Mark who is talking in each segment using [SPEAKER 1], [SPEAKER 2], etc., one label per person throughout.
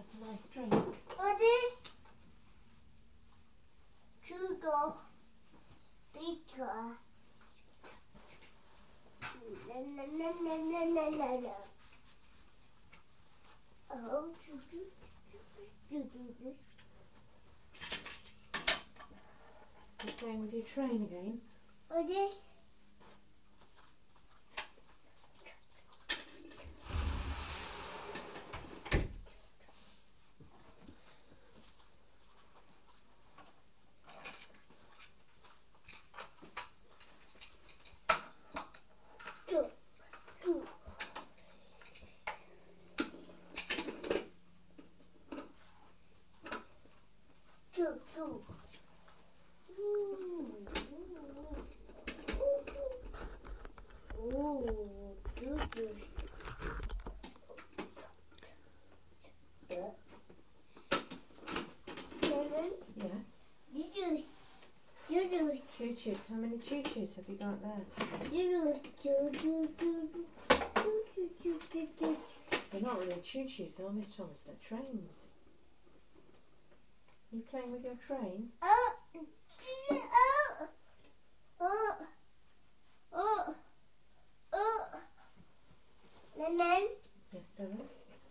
[SPEAKER 1] It's a nice drink.
[SPEAKER 2] What is sugar? Bitter. No. Oh,
[SPEAKER 1] You're playing with your train again?
[SPEAKER 2] what is
[SPEAKER 1] Yes. Choo-choos. How many choo-choos have you got there? They're not really choo-choos, are they, Thomas? They're trains. Are you playing with your train? Yes, darling.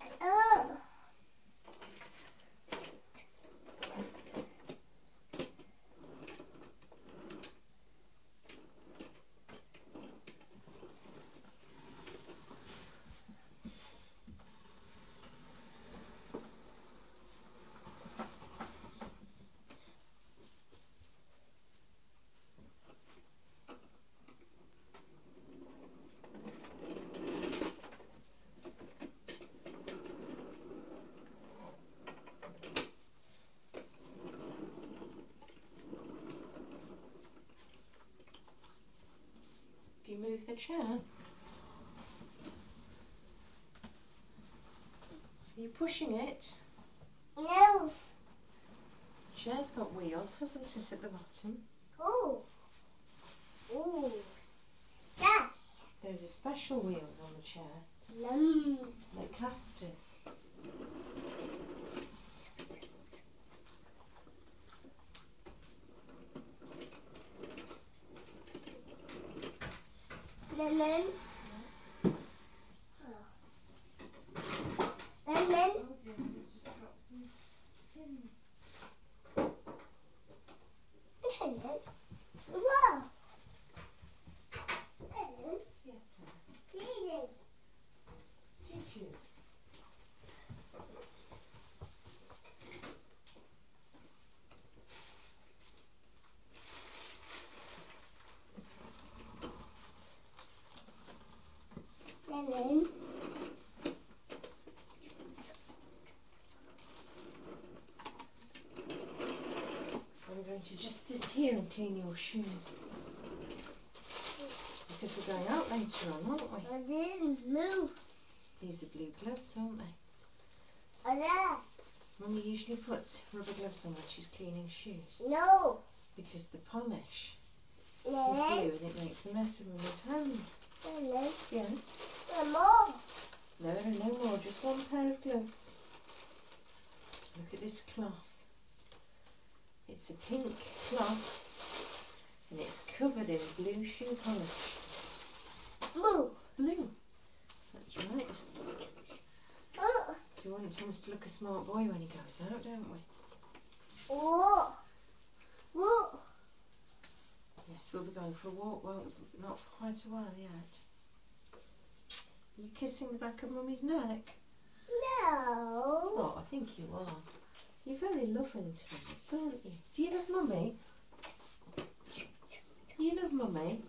[SPEAKER 1] Do you move the chair? Are you pushing it?
[SPEAKER 2] No.
[SPEAKER 1] The chair's got wheels, hasn't it, at the bottom?
[SPEAKER 2] Oh. Yes.
[SPEAKER 1] Those are special wheels on the chair. They're casters.
[SPEAKER 2] Lemon.
[SPEAKER 1] Oh dear, it's just dropped some tins.
[SPEAKER 2] Lemon. Wow. Lemon.
[SPEAKER 1] Yes, darling.
[SPEAKER 2] Cheating.
[SPEAKER 1] Choo-choo.
[SPEAKER 2] Lemon.
[SPEAKER 1] I'm going to just sit here and clean your shoes. Because we're going out later on, aren't we?
[SPEAKER 2] I didn't move.
[SPEAKER 1] These are blue gloves, aren't they? Mummy usually puts rubber gloves on when she's cleaning shoes.
[SPEAKER 2] No.
[SPEAKER 1] Because the polish is
[SPEAKER 2] Lemon.
[SPEAKER 1] blue and it makes a mess of Mummy's hands.
[SPEAKER 2] Lemon.
[SPEAKER 1] Yes?
[SPEAKER 2] More.
[SPEAKER 1] No, there are no more, just one pair of gloves. Look at this cloth. It's a pink cloth and it's covered in blue shoe polish.
[SPEAKER 2] Blue.
[SPEAKER 1] Blue. That's right.
[SPEAKER 2] Oh.
[SPEAKER 1] So we want Thomas to look a smart boy when he goes out, don't we?
[SPEAKER 2] Whoa. Whoa.
[SPEAKER 1] Yes, we'll be going for a walk, not for quite a while yet. Are you kissing the back of Mummy's neck?
[SPEAKER 2] No.
[SPEAKER 1] Oh, I think you are. You're very loving, Thomas, aren't you? Do you love Mummy? Do you love Mummy?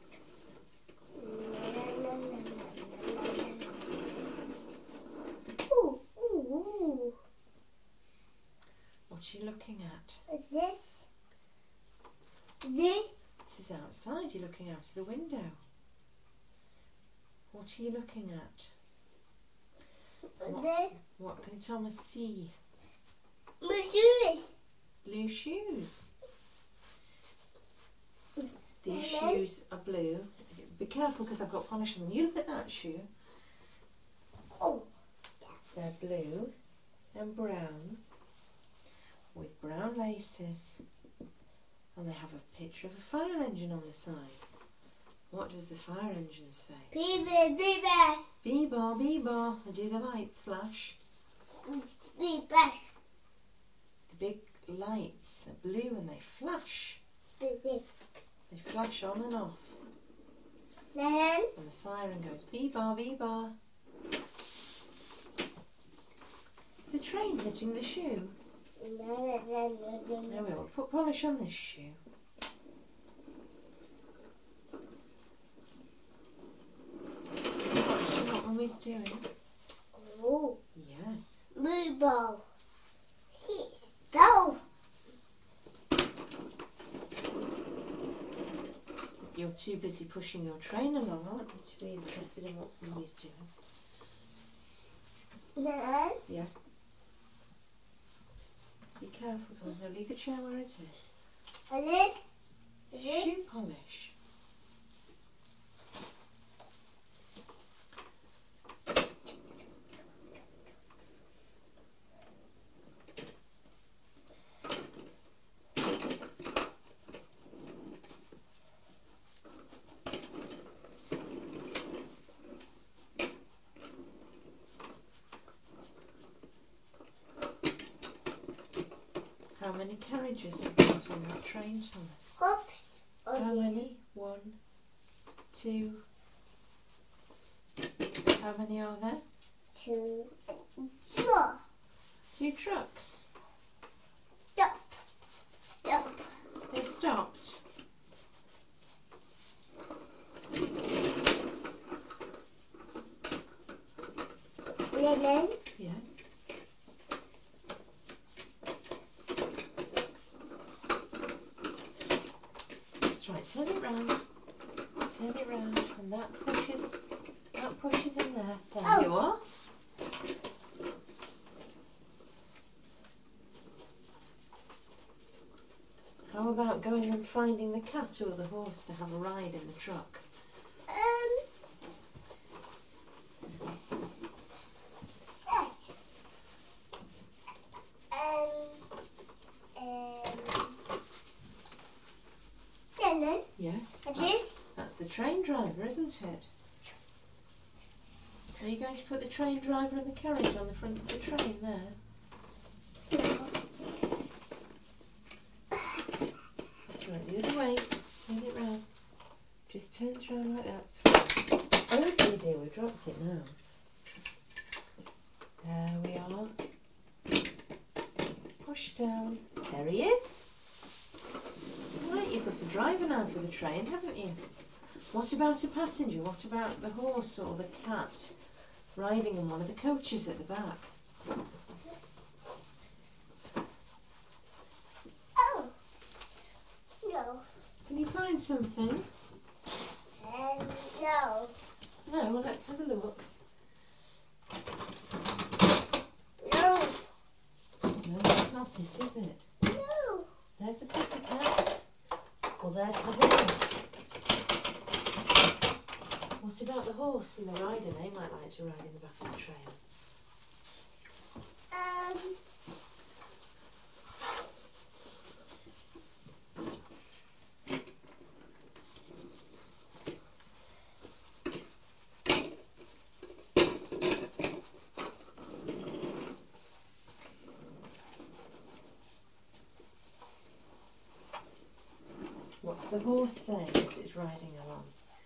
[SPEAKER 2] Ooh.
[SPEAKER 1] What are you looking at?
[SPEAKER 2] What's this?
[SPEAKER 1] This is outside. You're looking out of the window. What are you looking at? What can Thomas see?
[SPEAKER 2] My shoes.
[SPEAKER 1] Blue shoes. These
[SPEAKER 2] Hello?
[SPEAKER 1] shoes are blue. Be careful because I've got polish on them. You look at that shoe.
[SPEAKER 2] Oh.
[SPEAKER 1] They're blue. and brown with brown laces, and they have a picture of a fire engine on the side. What does the fire engine say?
[SPEAKER 2] Beaver, beaver,
[SPEAKER 1] Bee-bar, bee-bar. And do the lights flash?
[SPEAKER 2] beaver,
[SPEAKER 1] The big lights are blue and they flash.
[SPEAKER 2] beaver.
[SPEAKER 1] They flash on and off.
[SPEAKER 2] Then,
[SPEAKER 1] And the siren goes bee-bar, bee-bar. Is the train hitting the shoe? There we are. Put polish on this shoe. What Mummy's doing?
[SPEAKER 2] oh,
[SPEAKER 1] Yes.
[SPEAKER 2] beaver. He's go.
[SPEAKER 1] You're too busy pushing your train along, aren't you, to be interested in what Mummy's doing?
[SPEAKER 2] Then,
[SPEAKER 1] Yes. Be careful, Tom. No, leave the chair where it is.
[SPEAKER 2] and this,
[SPEAKER 1] Shoe polish. How many carriages have got on that train, Thomas?
[SPEAKER 2] hops,
[SPEAKER 1] How many? 1, 2. How many are there?
[SPEAKER 2] 2, 4.
[SPEAKER 1] 2 trucks.
[SPEAKER 2] Stop, stop.
[SPEAKER 1] They stopped.
[SPEAKER 2] Lemon,
[SPEAKER 1] Yes. That's right. Turn it round. Turn it round, and that pushes in there. There
[SPEAKER 2] Oh.
[SPEAKER 1] you are. How about going and finding the cat or the horse to have a ride in the truck?
[SPEAKER 2] Lemon,
[SPEAKER 1] Yes.
[SPEAKER 2] and this,
[SPEAKER 1] That's the train driver, isn't it? Are you going to put the train driver and the carriage on the front of the train there? That's right, the other way. Turn it round. Just turn it round like that. Oh dear, we dropped it now. There we are. Push down. There he is. Right, you've got a driver now for the train, haven't you? What about a passenger? What about the horse or the cat riding in one of the coaches at the back?
[SPEAKER 2] oh, no,
[SPEAKER 1] Can you find something?
[SPEAKER 2] no,
[SPEAKER 1] No, well, let's have a look.
[SPEAKER 2] no,
[SPEAKER 1] No, that's not it, is it?
[SPEAKER 2] no,
[SPEAKER 1] There's a pussycat. Well, there's the horse. What about the horse and the rider? They might like to ride in the back of the train. What's the horse saying as it's riding along?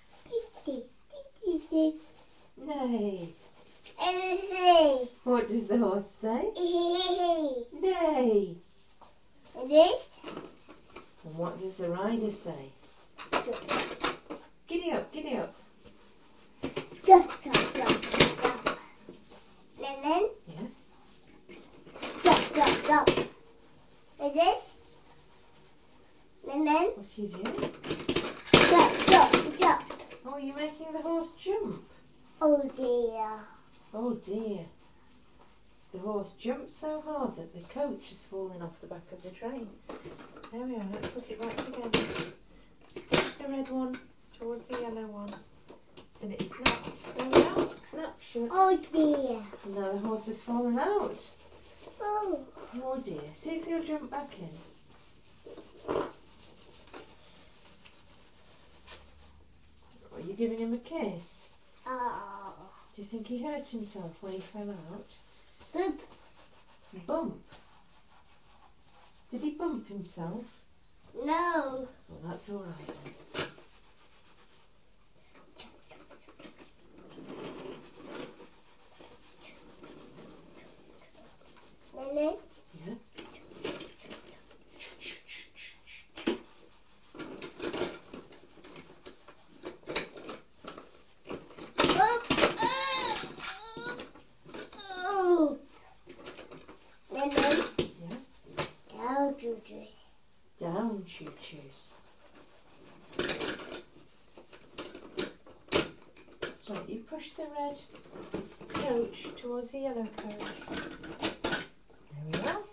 [SPEAKER 1] Nay. What does the horse say? Nay.
[SPEAKER 2] This,
[SPEAKER 1] And what does the rider say? Giddy up, giddy up.
[SPEAKER 2] jump, jump, jump, jump. Lemon,
[SPEAKER 1] Yes.
[SPEAKER 2] jump, jump, jump. And this, lemon,
[SPEAKER 1] What are you doing?
[SPEAKER 2] jump, jump, jump.
[SPEAKER 1] Oh, you're making the horse jump.
[SPEAKER 2] Oh dear.
[SPEAKER 1] Oh dear. The horse jumped so hard that the coach has fallen off the back of the train. There we are, let's put it back together. Let's push the red one towards the yellow one till it snaps. There we are, snap shut.
[SPEAKER 2] Oh dear.
[SPEAKER 1] And now the horse has fallen out. Oh dear, see if he'll jump back in. Are you giving him a kiss?
[SPEAKER 2] Oh.
[SPEAKER 1] Do you think he hurt himself when he fell out?
[SPEAKER 2] Boop.
[SPEAKER 1] Bump? Did he bump himself?
[SPEAKER 2] No.
[SPEAKER 1] Well, that's all right then.
[SPEAKER 2] Lily.
[SPEAKER 1] Yes?
[SPEAKER 2] Oh. Lily.
[SPEAKER 1] Yes?
[SPEAKER 2] Go, Judas.
[SPEAKER 1] Down, choo-choos. That's right, you push the red coach towards the yellow coach. There we are.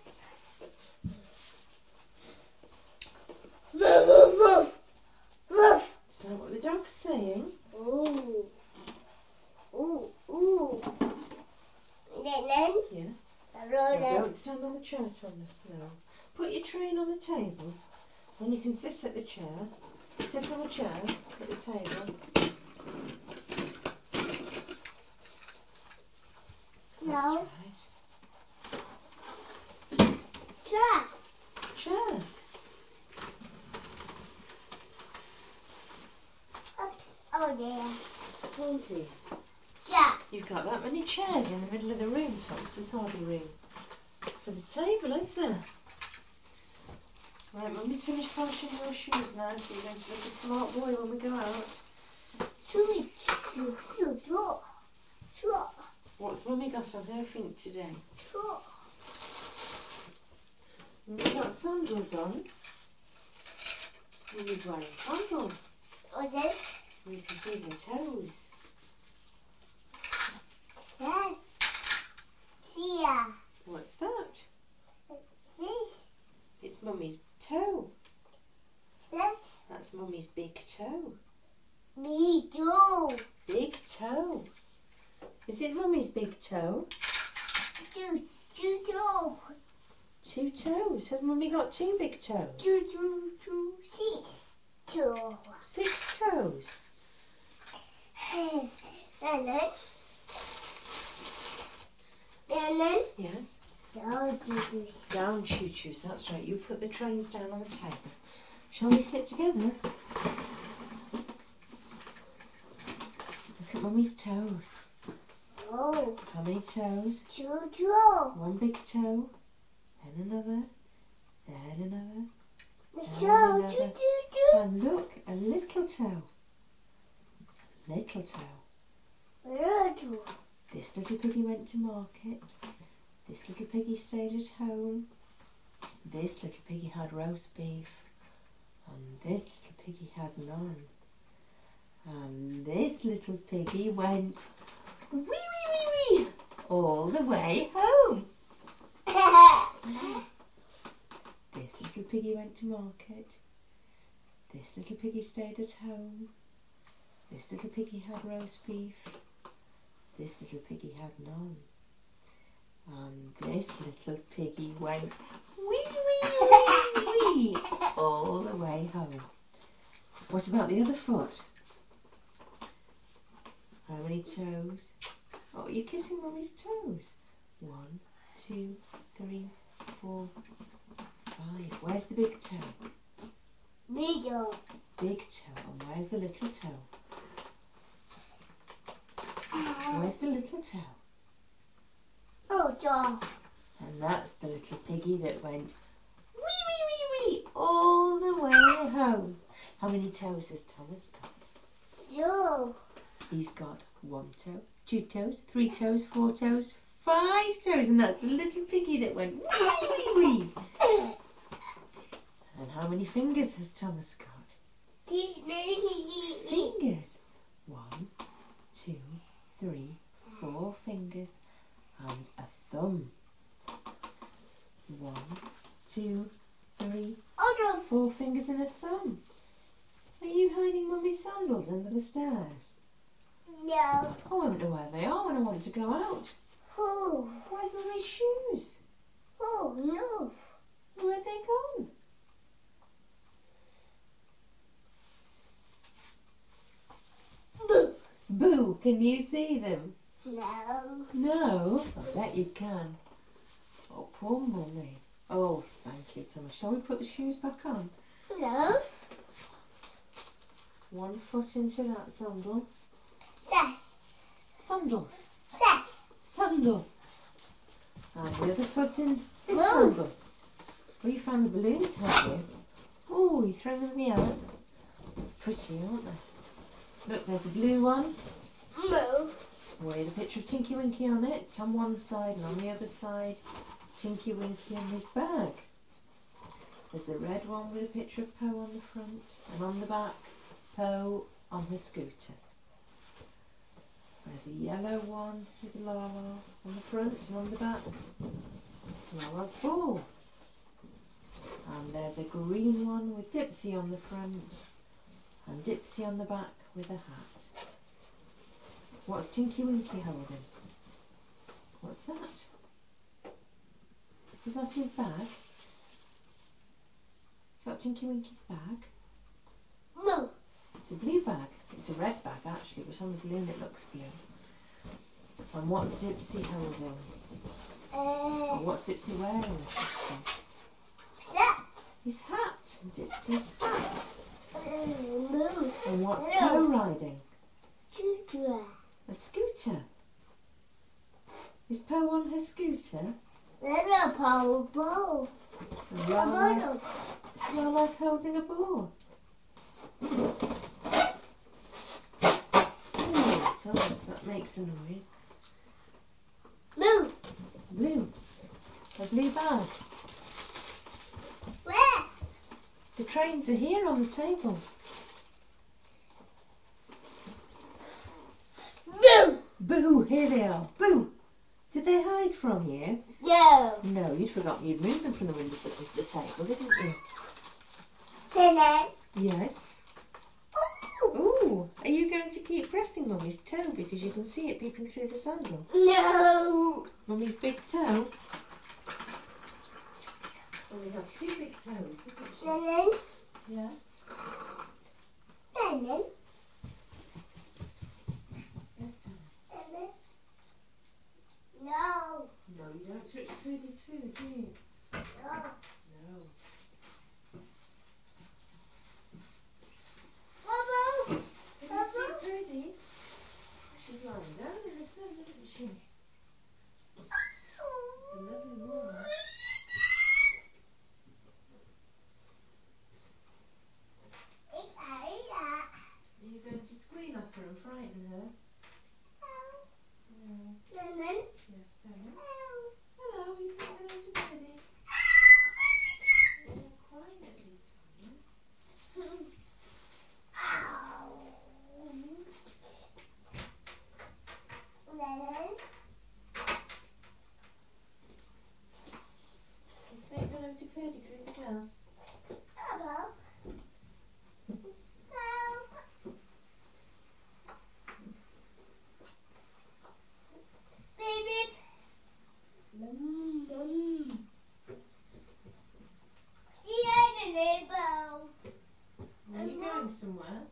[SPEAKER 2] Woof, woof, woof.
[SPEAKER 1] Is that what the dog's saying?
[SPEAKER 2] Ooh. Ooh, ooh. Lily.
[SPEAKER 1] Yeah.
[SPEAKER 2] Roll
[SPEAKER 1] Now,
[SPEAKER 2] it.
[SPEAKER 1] don't stand on the chair on the snow. Put your train on the table, and you can sit at the chair. Sit on the chair at the table.
[SPEAKER 2] No.
[SPEAKER 1] That's right.
[SPEAKER 2] Chair.
[SPEAKER 1] Chair.
[SPEAKER 2] Oops. Oh dear.
[SPEAKER 1] Oh dear.
[SPEAKER 2] Chair.
[SPEAKER 1] You've got that many chairs in the middle of the room, Thomas. There's hardly room for the table, is there? Right, Mummy's finished polishing your shoes now, so you're going to look a smart boy when we go out.
[SPEAKER 2] Choo, choo, choo, choo. Choo,
[SPEAKER 1] What's Mummy got on her feet today?
[SPEAKER 2] choo.
[SPEAKER 1] Has Mummy got sandals on? Mummy's wearing sandals.
[SPEAKER 2] Okay.
[SPEAKER 1] You can see her toes.
[SPEAKER 2] Then. Here.
[SPEAKER 1] What's that?
[SPEAKER 2] This.
[SPEAKER 1] It's Mummy's toe.
[SPEAKER 2] This.
[SPEAKER 1] That's Mummy's big toe.
[SPEAKER 2] Me too.
[SPEAKER 1] Big toe. Is it Mummy's big toe?
[SPEAKER 2] Choo, choo, choo.
[SPEAKER 1] 2 toes. Has Mummy got 2 big toes?
[SPEAKER 2] Choo, choo, choo. Six. Choo.
[SPEAKER 1] 6 toes.
[SPEAKER 2] And then.
[SPEAKER 1] Yes.
[SPEAKER 2] Go, Judy.
[SPEAKER 1] Down, choo-choos. That's right. You put the trains down on the table. Shall we sit together? Look at Mummy's toes.
[SPEAKER 2] Oh.
[SPEAKER 1] How many toes?
[SPEAKER 2] Choo, choo.
[SPEAKER 1] 1 big toe. Then another. Then another.
[SPEAKER 2] Choo, choo, choo, choo.
[SPEAKER 1] And look, a little toe. Little toe.
[SPEAKER 2] Little.
[SPEAKER 1] This little piggy went to market. This little piggy stayed at home. This little piggy had roast beef. And this little piggy had none. And this little piggy went wee wee wee wee all the way home. This little piggy went to market. This little piggy stayed at home. This little piggy had roast beef. This little piggy had none. And this little piggy went wee wee wee wee all the way home. What about the other foot? How many toes? Oh, you're kissing Mummy's toes. 1, 2, 3, 4, 5. Where's the big toe?
[SPEAKER 2] Middle.
[SPEAKER 1] Big toe. And where's the little toe? Where's the little toe?
[SPEAKER 2] Oh, jaw.
[SPEAKER 1] And that's the little piggy that went wee wee wee wee all the way home. How many toes has Thomas got?
[SPEAKER 2] Two.
[SPEAKER 1] He's got 1 toe, 2 toes, 3 toes, 4 toes, 5 toes, and that's the little piggy that went wee wee wee. And how many fingers has Thomas got? Fingers. 1, 2, 3, 4 fingers, and a thumb. 1, 2, 3,
[SPEAKER 2] Other.
[SPEAKER 1] 4 fingers and a thumb. Are you hiding Mummy's sandals under the stairs?
[SPEAKER 2] No.
[SPEAKER 1] I won't know where they are when I want to go out.
[SPEAKER 2] Oh.
[SPEAKER 1] Where's Mummy's shoes?
[SPEAKER 2] Oh, no.
[SPEAKER 1] can you see them?
[SPEAKER 2] No.
[SPEAKER 1] No, I bet you can. Oh, poor Mummy. Oh, thank you, Thomas. Shall we put the shoes back on?
[SPEAKER 2] No.
[SPEAKER 1] One foot into that sandal.
[SPEAKER 2] Yes.
[SPEAKER 1] Sandal.
[SPEAKER 2] Yes.
[SPEAKER 1] Sandal. And the other foot in this
[SPEAKER 2] Move.
[SPEAKER 1] sandal. Oh, you found the balloons, have you? Oh, you throwing them in the air? Pretty, aren't they? Look, there's a blue one
[SPEAKER 2] No.
[SPEAKER 1] with a picture of Tinky Winky on it. On one side and on the other side, Tinky Winky and his bag. There's a red one with a picture of Poe on the front, and on the back, Poe on her scooter. There's a yellow one with Lala on the front and on the back, Lala's ball. And there's a green one with Dipsy on the front and Dipsy on the back with a hat. What's Tinky Winky holding? What's that? Is that his bag? Is that Tinky Winky's bag?
[SPEAKER 2] No.
[SPEAKER 1] It's a blue bag. It's a red bag actually, but on the balloon it looks blue. And what's Dipsy holding? Or what's Dipsy wearing, I should say?
[SPEAKER 2] That.
[SPEAKER 1] His hat. Dipsy's hat.
[SPEAKER 2] No.
[SPEAKER 1] And what's
[SPEAKER 2] No.
[SPEAKER 1] Poe riding?
[SPEAKER 2] Choo-choo.
[SPEAKER 1] A scooter. Is Poe on her scooter?
[SPEAKER 2] Little power ball.
[SPEAKER 1] And Lala's holding a ball. Oh, Thomas, that makes a noise.
[SPEAKER 2] Move.
[SPEAKER 1] Blue. A blue bag.
[SPEAKER 2] Where?
[SPEAKER 1] The trains are here on the table.
[SPEAKER 2] Move.
[SPEAKER 1] Boo, here they are. Boo. Did they hide from you?
[SPEAKER 2] No.
[SPEAKER 1] No, you'd forgotten you'd moved them from the window sill to the table, didn't you?
[SPEAKER 2] Then.
[SPEAKER 1] Yes. Ooh, are you going to keep pressing Mummy's toe because you can see it peeping through the sandal?
[SPEAKER 2] No.
[SPEAKER 1] Mummy's big toe. Mummy has two big toes, doesn't she?
[SPEAKER 2] Then.
[SPEAKER 1] Yes.
[SPEAKER 2] Then.
[SPEAKER 1] Yes, Tony.
[SPEAKER 2] Then. No.
[SPEAKER 1] No, you don't touch Freddie's food, do you?
[SPEAKER 2] No.
[SPEAKER 1] No.
[SPEAKER 2] Bubble.
[SPEAKER 1] Can you see Freddie? She's lying down in the sun, isn't she? A lovely woman. Are you going to squeal at her and frighten her? No.
[SPEAKER 2] Then.
[SPEAKER 1] Yes, Tony. Hello, he's saying hello to Freddie. Oh, quietly, Thomas. He's saying hello to Freddie through the glass. Are you going somewhere?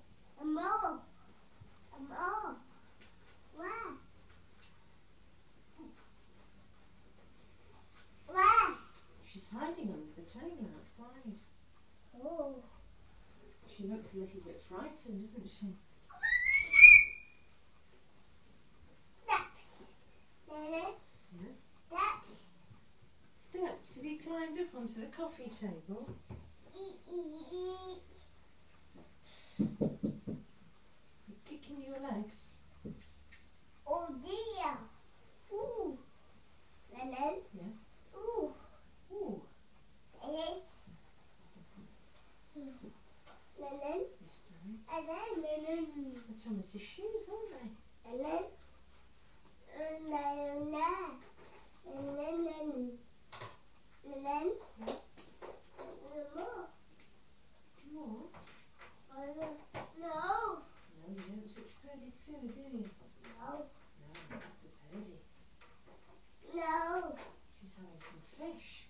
[SPEAKER 1] She's hiding under the table outside. She looks a little bit frightened, doesn't she? Yes. Steps. Have you climbed up onto the coffee table? You're kicking your legs.
[SPEAKER 2] Oh dear. Ooh. And then,
[SPEAKER 1] Yes.
[SPEAKER 2] ooh.
[SPEAKER 1] Ooh.
[SPEAKER 2] And then,
[SPEAKER 1] Yes, darling.
[SPEAKER 2] and then,
[SPEAKER 1] And Thomas's shoes, aren't they?
[SPEAKER 2] and then, and then,
[SPEAKER 1] Yes.
[SPEAKER 2] more.
[SPEAKER 1] More?
[SPEAKER 2] No.
[SPEAKER 1] No, you don't touch Purdy's food, do you?
[SPEAKER 2] No.
[SPEAKER 1] No, that's a Purdy.
[SPEAKER 2] No.
[SPEAKER 1] She's having some fish.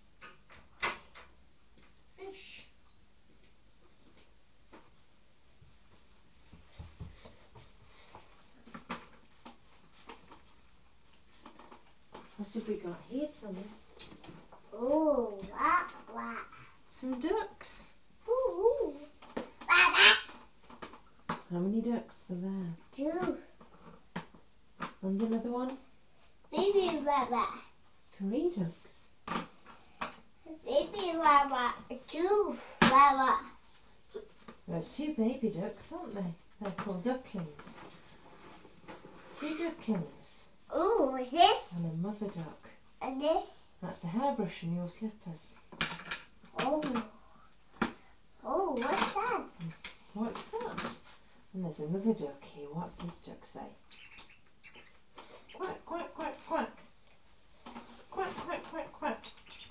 [SPEAKER 1] Fish. What have we got here, Thomas?
[SPEAKER 2] Oh, what?
[SPEAKER 1] Some ducks.
[SPEAKER 2] Ooh.
[SPEAKER 1] How many ducks are there?
[SPEAKER 2] 2.
[SPEAKER 1] And another one?
[SPEAKER 2] Baby Baba.
[SPEAKER 1] 3 ducks.
[SPEAKER 2] Baby Baba. 2 Baba.
[SPEAKER 1] There are 2 baby ducks, aren't they? They're called ducklings. 2 ducklings.
[SPEAKER 2] Ooh, what's this?
[SPEAKER 1] And a mother duck.
[SPEAKER 2] And this?
[SPEAKER 1] That's the hairbrush in your slippers.
[SPEAKER 2] Oh. Oh, what's that?
[SPEAKER 1] What's that? And there's another duck here. What's this duck say? Quack, quack, quack, quack. Quack, quack, quack, quack.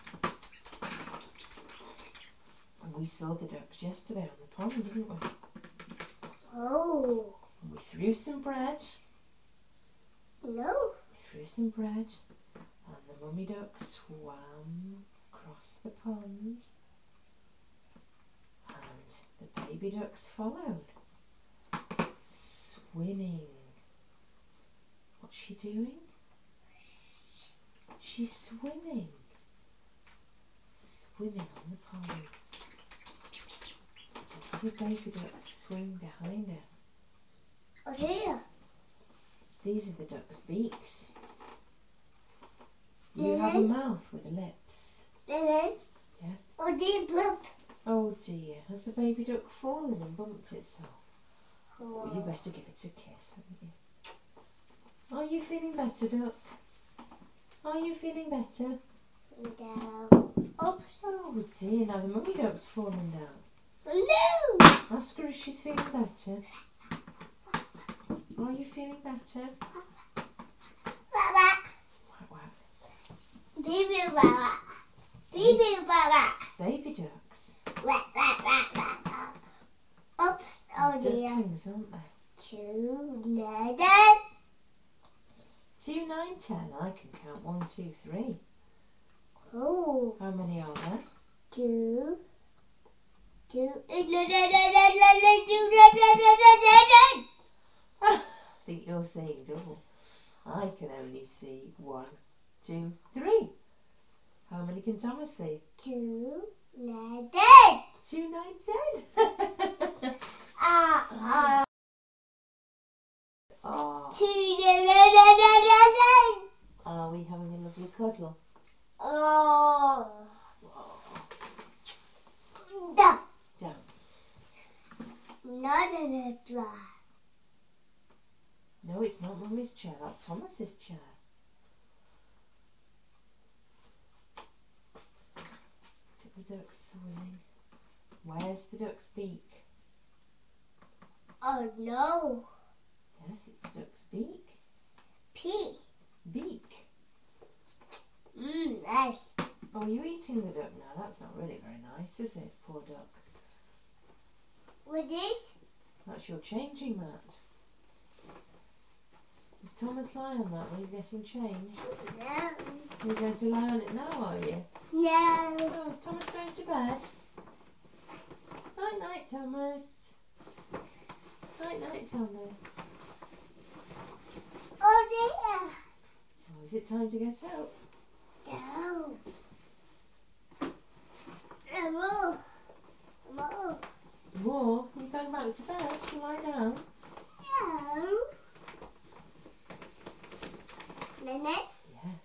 [SPEAKER 1] And we saw the ducks yesterday on the pond, didn't we?
[SPEAKER 2] Oh.
[SPEAKER 1] And we threw some bread.
[SPEAKER 2] No.
[SPEAKER 1] We threw some bread. And the mummy duck swam across the pond. And the baby ducks followed. Swimming. What's she doing? She's swimming. Swimming on the pond. And 2 baby ducks swim behind her.
[SPEAKER 2] Oh, here.
[SPEAKER 1] These are the duck's beaks. You have a mouth with lips.
[SPEAKER 2] Then,
[SPEAKER 1] Yes.
[SPEAKER 2] oh, dear poop.
[SPEAKER 1] Oh dear, has the baby duck fallen and bumped itself?
[SPEAKER 2] Oh.
[SPEAKER 1] Well, you better give it a kiss, haven't you? Are you feeling better, duck? Are you feeling better?
[SPEAKER 2] Down. Oops.
[SPEAKER 1] Oh dear, now the mummy duck's fallen down.
[SPEAKER 2] No.
[SPEAKER 1] Ask her if she's feeling better. Are you feeling better?
[SPEAKER 2] Baba.
[SPEAKER 1] Quack, quack.
[SPEAKER 2] Baby Baba. Baby Baba.
[SPEAKER 1] Baby ducks.
[SPEAKER 2] Oops. Oh, dear.
[SPEAKER 1] Ducklings, aren't they?
[SPEAKER 2] 2, 9,
[SPEAKER 1] 2, 9, 10. I can count 1, 2, 3.
[SPEAKER 2] Oh.
[SPEAKER 1] How many are there?
[SPEAKER 2] 2. 2.
[SPEAKER 1] I think you're saying double. I can only see 1, 2, 3. How many can Thomas see?
[SPEAKER 2] 2, 9,
[SPEAKER 1] 2, 9, 10.
[SPEAKER 2] Ah.
[SPEAKER 1] Oh,
[SPEAKER 2] 2, 9,
[SPEAKER 1] are we having a lovely cuddle?
[SPEAKER 2] Oh.
[SPEAKER 1] Down.
[SPEAKER 2] Not in a dry.
[SPEAKER 1] No, it's not Mummy's chair. That's Thomas's chair. Look at the ducks swimming. Where's the duck's beak?
[SPEAKER 2] Oh no.
[SPEAKER 1] Yes, it's the duck's beak.
[SPEAKER 2] P.
[SPEAKER 1] Beak.
[SPEAKER 2] Nice.
[SPEAKER 1] Oh, are you eating the duck now? That's not really very nice, is it? Poor duck.
[SPEAKER 2] What is?
[SPEAKER 1] That's your changing that. Does Thomas lie on that when he's getting changed?
[SPEAKER 2] No.
[SPEAKER 1] You're going to lie on it now, are you?
[SPEAKER 2] No.
[SPEAKER 1] Oh, is Thomas going to bed? Night night, Thomas. Night night, Thomas.
[SPEAKER 2] Oh dear.
[SPEAKER 1] Oh, is it time to get up?
[SPEAKER 2] No. No. No.
[SPEAKER 1] More? Are you going back to bed to lie down?
[SPEAKER 2] No. Nene?
[SPEAKER 1] Yes.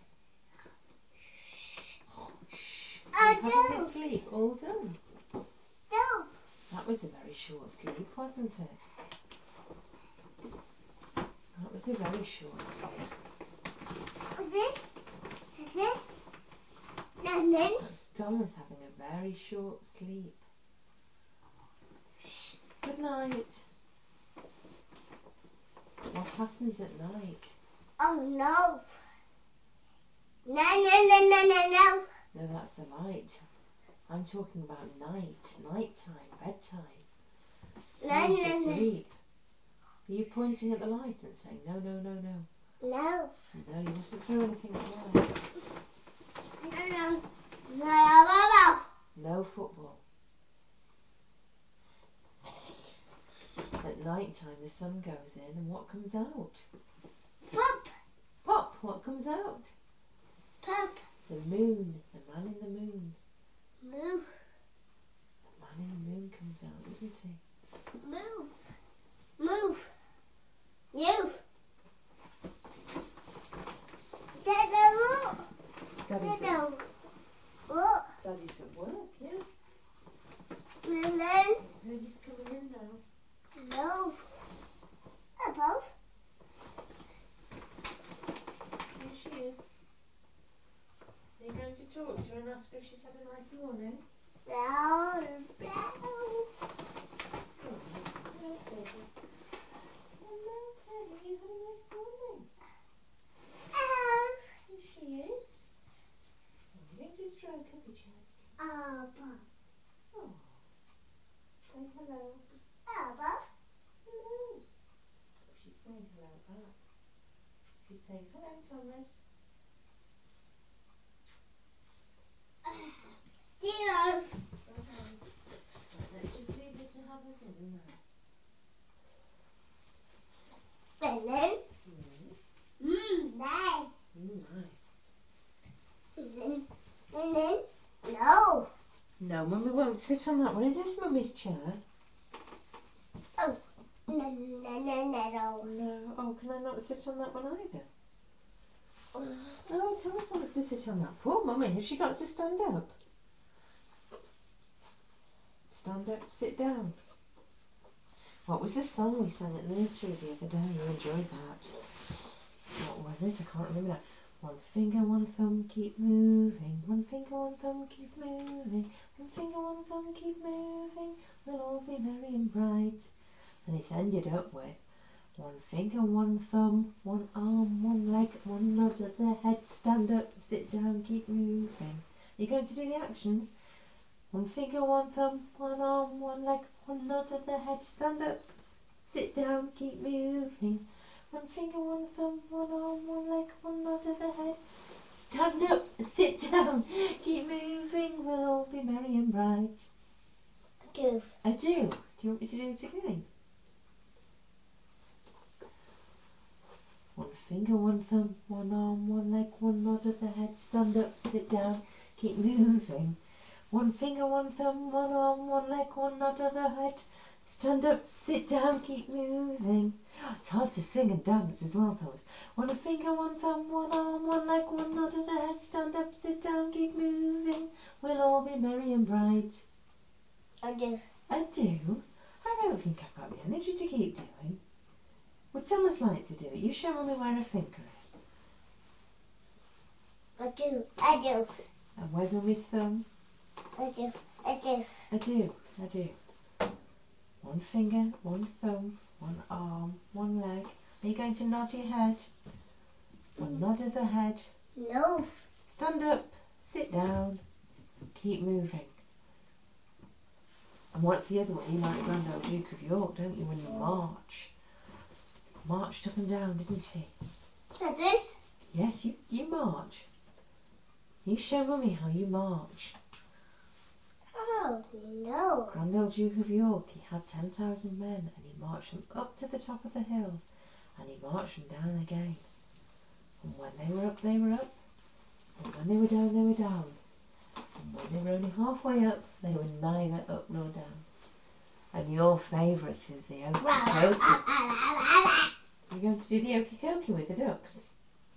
[SPEAKER 1] Oh, shh.
[SPEAKER 2] Oh,
[SPEAKER 1] You're having
[SPEAKER 2] no.
[SPEAKER 1] a sleep all done.
[SPEAKER 2] No.
[SPEAKER 1] That was a very short sleep, wasn't it? That was a very short sleep.
[SPEAKER 2] What's this? Is this? Nene?
[SPEAKER 1] That's Thomas having a very short sleep. Good night. What happens at night?
[SPEAKER 2] Oh no. No, no, no, no, no, no.
[SPEAKER 1] No, that's the light. I'm talking about night, nighttime, bedtime.
[SPEAKER 2] No,
[SPEAKER 1] Time
[SPEAKER 2] no,
[SPEAKER 1] to
[SPEAKER 2] no.
[SPEAKER 1] sleep. Are you pointing at the light and saying no, no, no, no?
[SPEAKER 2] No.
[SPEAKER 1] No, you mustn't throw anything at the light.
[SPEAKER 2] No, no. No, no,
[SPEAKER 1] No football. At night time the sun goes in and what comes out?
[SPEAKER 2] Pop.
[SPEAKER 1] Pop, what comes out?
[SPEAKER 2] Pop.
[SPEAKER 1] The moon. The man in the moon.
[SPEAKER 2] Move.
[SPEAKER 1] The man in the moon comes out, doesn't he?
[SPEAKER 2] Move. Move. Move. Dada, look.
[SPEAKER 1] Daddy's
[SPEAKER 2] Dada,
[SPEAKER 1] at,
[SPEAKER 2] look.
[SPEAKER 1] Daddy's at work, yes.
[SPEAKER 2] And then
[SPEAKER 1] Baby's coming in now.
[SPEAKER 2] move. Above.
[SPEAKER 1] Here she is. Are you going to talk to her and ask her if she's had a nice morning?
[SPEAKER 2] Down, down.
[SPEAKER 1] Hello, baby. Hello, baby. You had a nice morning. Here she is. I'm going to stroke her, Chad.
[SPEAKER 2] Above.
[SPEAKER 1] Oh. Say hello.
[SPEAKER 2] Above.
[SPEAKER 1] Hello. She's saying hello back. She's saying hello, Thomas.
[SPEAKER 2] Zero.
[SPEAKER 1] Right, let's just leave her to have a dinner now.
[SPEAKER 2] Then, nice.
[SPEAKER 1] Nice.
[SPEAKER 2] Then, no.
[SPEAKER 1] No, Mummy won't sit on that one. Is this Mummy's chair?
[SPEAKER 2] Oh, no.
[SPEAKER 1] No. Oh, can I not sit on that one either? Oh, Thomas wants to sit on that. Poor Mummy. Has she got to stand up? Stand up, sit down. What was the song we sang at nursery the other day? You enjoyed that. What was it? I can't remember now. One finger, one thumb, keep moving. One finger, one thumb, keep moving. One finger, one thumb, keep moving. We'll all be merry and bright. And it ended up with one finger, one thumb, one arm, one leg, one nod of the head. Stand up, sit down, keep moving. You're going to do the actions. One finger, one thumb, one arm, one leg, one nod of the head. Stand up, sit down, keep moving. One finger, one thumb, one arm, one leg, one nod of the head. Stand up, sit down, keep moving. We'll all be merry and bright.
[SPEAKER 2] Two.
[SPEAKER 1] I do. Do you want me to do it again? One finger, one thumb, one arm, one leg, one nod of the head. Stand up, sit down, keep moving. One finger, one thumb, one arm, one leg, one nod of the head. Stand up, sit down, keep moving. It's hard to sing and dance as well, Thomas. One finger, one thumb, one arm, one leg, one nod of the head. Stand up, sit down, keep moving. We'll all be merry and bright.
[SPEAKER 2] I do.
[SPEAKER 1] I do? I don't think I've got the energy to keep doing. Would Thomas like to do it? You show Mummy where her finger is.
[SPEAKER 2] I do.
[SPEAKER 1] And where's Mummy's thumb?
[SPEAKER 2] I do.
[SPEAKER 1] I do. One finger, one thumb, one arm, one leg. Are you going to nod your head? One nod of the head.
[SPEAKER 2] No.
[SPEAKER 1] Stand up, sit down, keep moving. And what's the other one? You like Grand Old Duke of York, don't you, when you march? Marched up and down, didn't he?
[SPEAKER 2] Like this?
[SPEAKER 1] Yes, you march. You show Mummy how you march.
[SPEAKER 2] Oh, no.
[SPEAKER 1] Grand Old Duke of York, he had 10,000 men and he marched them up to the top of the hill and he marched them down again. And when they were up, they were up. And when they were down, they were down. And when they were only halfway up, they were neither up nor down. And your favourite is the Okie-Kokie. You're going to do the Okie-Kokie with the ducks.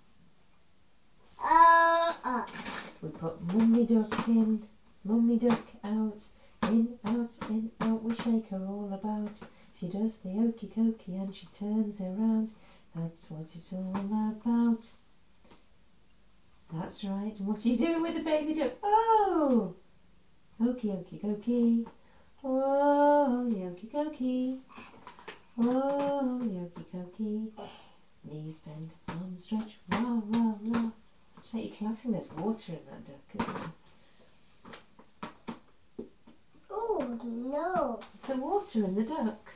[SPEAKER 1] We put Mummy Duck in, Mummy Duck out, in, out, we shake her all about. She does the Okie-Kokie and she turns around. That's what it's all about. That's right. And what are you doing with the baby duck? Oh! Okie-Kokie. Oh, Okie-Kokie. Oh, Okie-Kokie. Knees bend, arms stretch, wah, wah, wah. It's like you're clapping. There's water in that duck, isn't there?
[SPEAKER 2] Oh, no.
[SPEAKER 1] Is there water in the duck?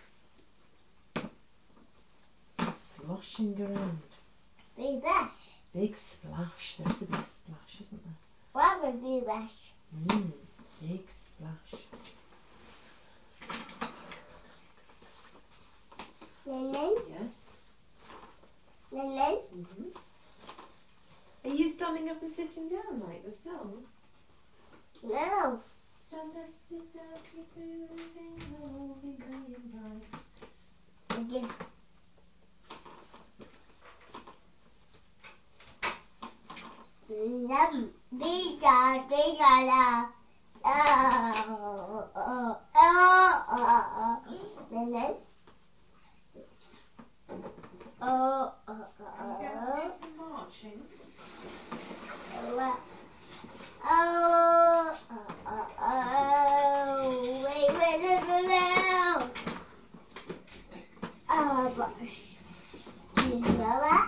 [SPEAKER 1] Sloshing around.
[SPEAKER 2] Big bash.
[SPEAKER 1] Big splash. There's a big splash, isn't there?
[SPEAKER 2] What a big bash.
[SPEAKER 1] Big splash.
[SPEAKER 2] Linen.
[SPEAKER 1] Yes.
[SPEAKER 2] Linen.
[SPEAKER 1] Are you standing up and sitting down like the song?
[SPEAKER 2] No.
[SPEAKER 1] Stand up, sit down, keep moving, moving, moving, right.
[SPEAKER 2] Again. Bigger, bigger, and then,
[SPEAKER 1] I'm going to do some marching.
[SPEAKER 2] wait. But you know what?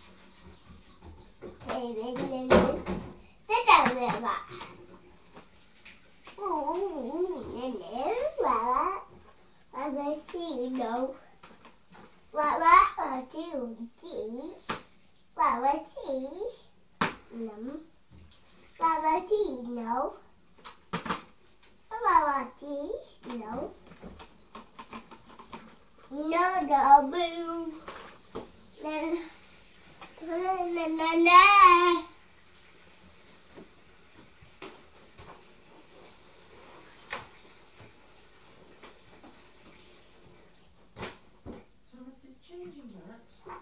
[SPEAKER 2] No, boo. No.
[SPEAKER 1] Thomas is changing that.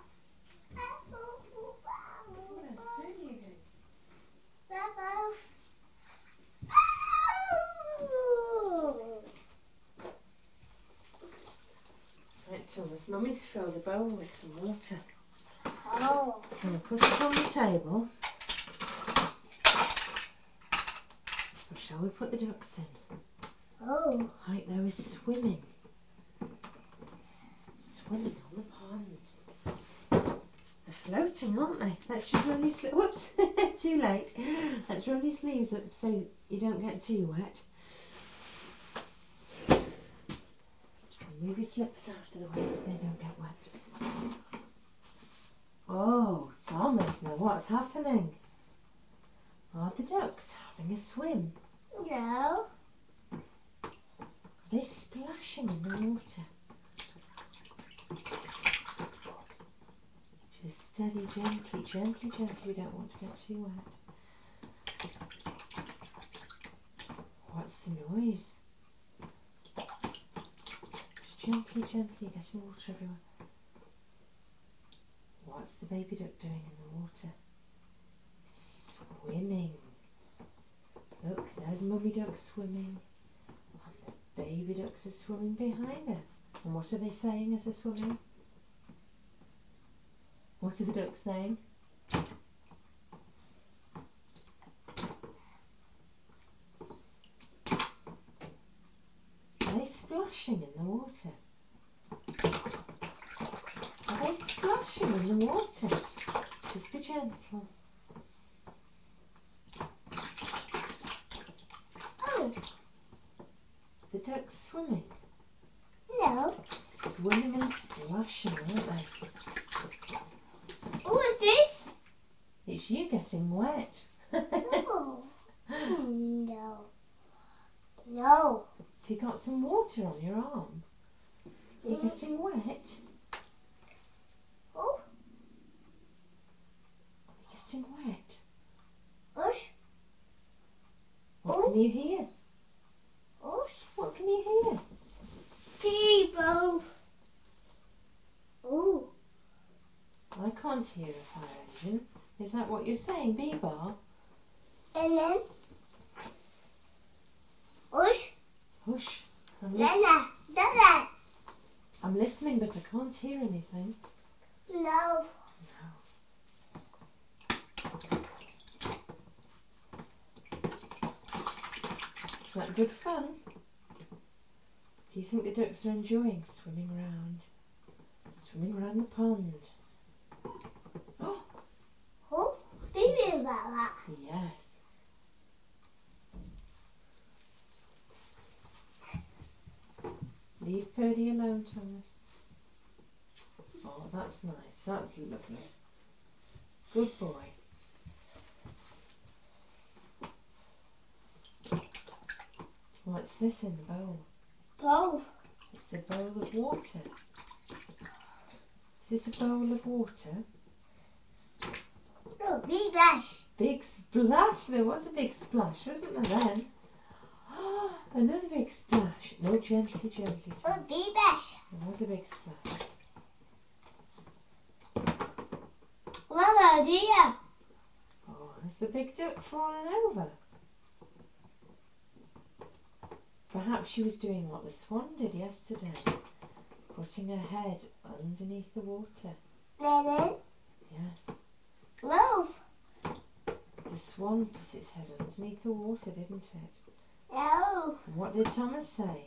[SPEAKER 1] Oh, that's pretty again. Right, Thomas, Mummy's filled the bowl with some water.
[SPEAKER 2] Oh.
[SPEAKER 1] So we'll put it on the table. Or shall we put the ducks in?
[SPEAKER 2] Oh.
[SPEAKER 1] Right, there is swimming. Swimming on the pond. They're floating, aren't they? Let's just roll your sleeves. Whoops, too late. Let's roll your sleeves up so you don't get too wet. Move your slippers out of the way so they don't get wet. Oh, Thomas, now what's happening? Are the ducks having a swim?
[SPEAKER 2] No.
[SPEAKER 1] Are they splashing in the water? Just steady, gently, gently, gently. We don't want to get too wet. What's the noise? Gently, gently, getting water everywhere. What's the baby duck doing in the water? Swimming. Look, there's Mummy Duck swimming. And the baby ducks are swimming behind her. And what are they saying as they're swimming? What are the ducks saying? Are they splashing in the water? Are they splashing in the water? Just be gentle.
[SPEAKER 2] Oh.
[SPEAKER 1] The ducks swimming.
[SPEAKER 2] No.
[SPEAKER 1] Swimming and splashing, aren't they?
[SPEAKER 2] What's this?
[SPEAKER 1] It's you getting wet.
[SPEAKER 2] No. No. No.
[SPEAKER 1] Have you got some water on your arm? You're getting wet.
[SPEAKER 2] Oh.
[SPEAKER 1] You're getting wet.
[SPEAKER 2] Ush.
[SPEAKER 1] What can you hear?
[SPEAKER 2] Ush.
[SPEAKER 1] What can you hear?
[SPEAKER 2] People. Oh.
[SPEAKER 1] I can't hear a fire engine. Is that what you're saying, Bee-Bar?
[SPEAKER 2] And then. Ush.
[SPEAKER 1] Hush.
[SPEAKER 2] Dada.
[SPEAKER 1] I'm listening, but I can't hear anything.
[SPEAKER 2] No.
[SPEAKER 1] Is that good fun? Do you think the ducks are enjoying swimming around? Swimming around the pond? Oh,
[SPEAKER 2] Oh. Thinking about that.
[SPEAKER 1] yes. Leave Purdy alone, Thomas. Oh, that's nice. That's lovely. Good boy. What's this in the bowl?
[SPEAKER 2] Oh.
[SPEAKER 1] It's a bowl of water. Is this a bowl of water?
[SPEAKER 2] No. big splash.
[SPEAKER 1] Big splash. There was a big splash, wasn't there then? Another big splash. No, gently, gently.
[SPEAKER 2] Oh, big splash.
[SPEAKER 1] There was a big splash.
[SPEAKER 2] Mama, dear.
[SPEAKER 1] Oh, has the big duck fallen over? Perhaps she was doing what the swan did yesterday, putting her head underneath the water.
[SPEAKER 2] Then,
[SPEAKER 1] Yes,
[SPEAKER 2] move.
[SPEAKER 1] the swan put its head underneath the water, didn't it?
[SPEAKER 2] No.
[SPEAKER 1] And what did Thomas say?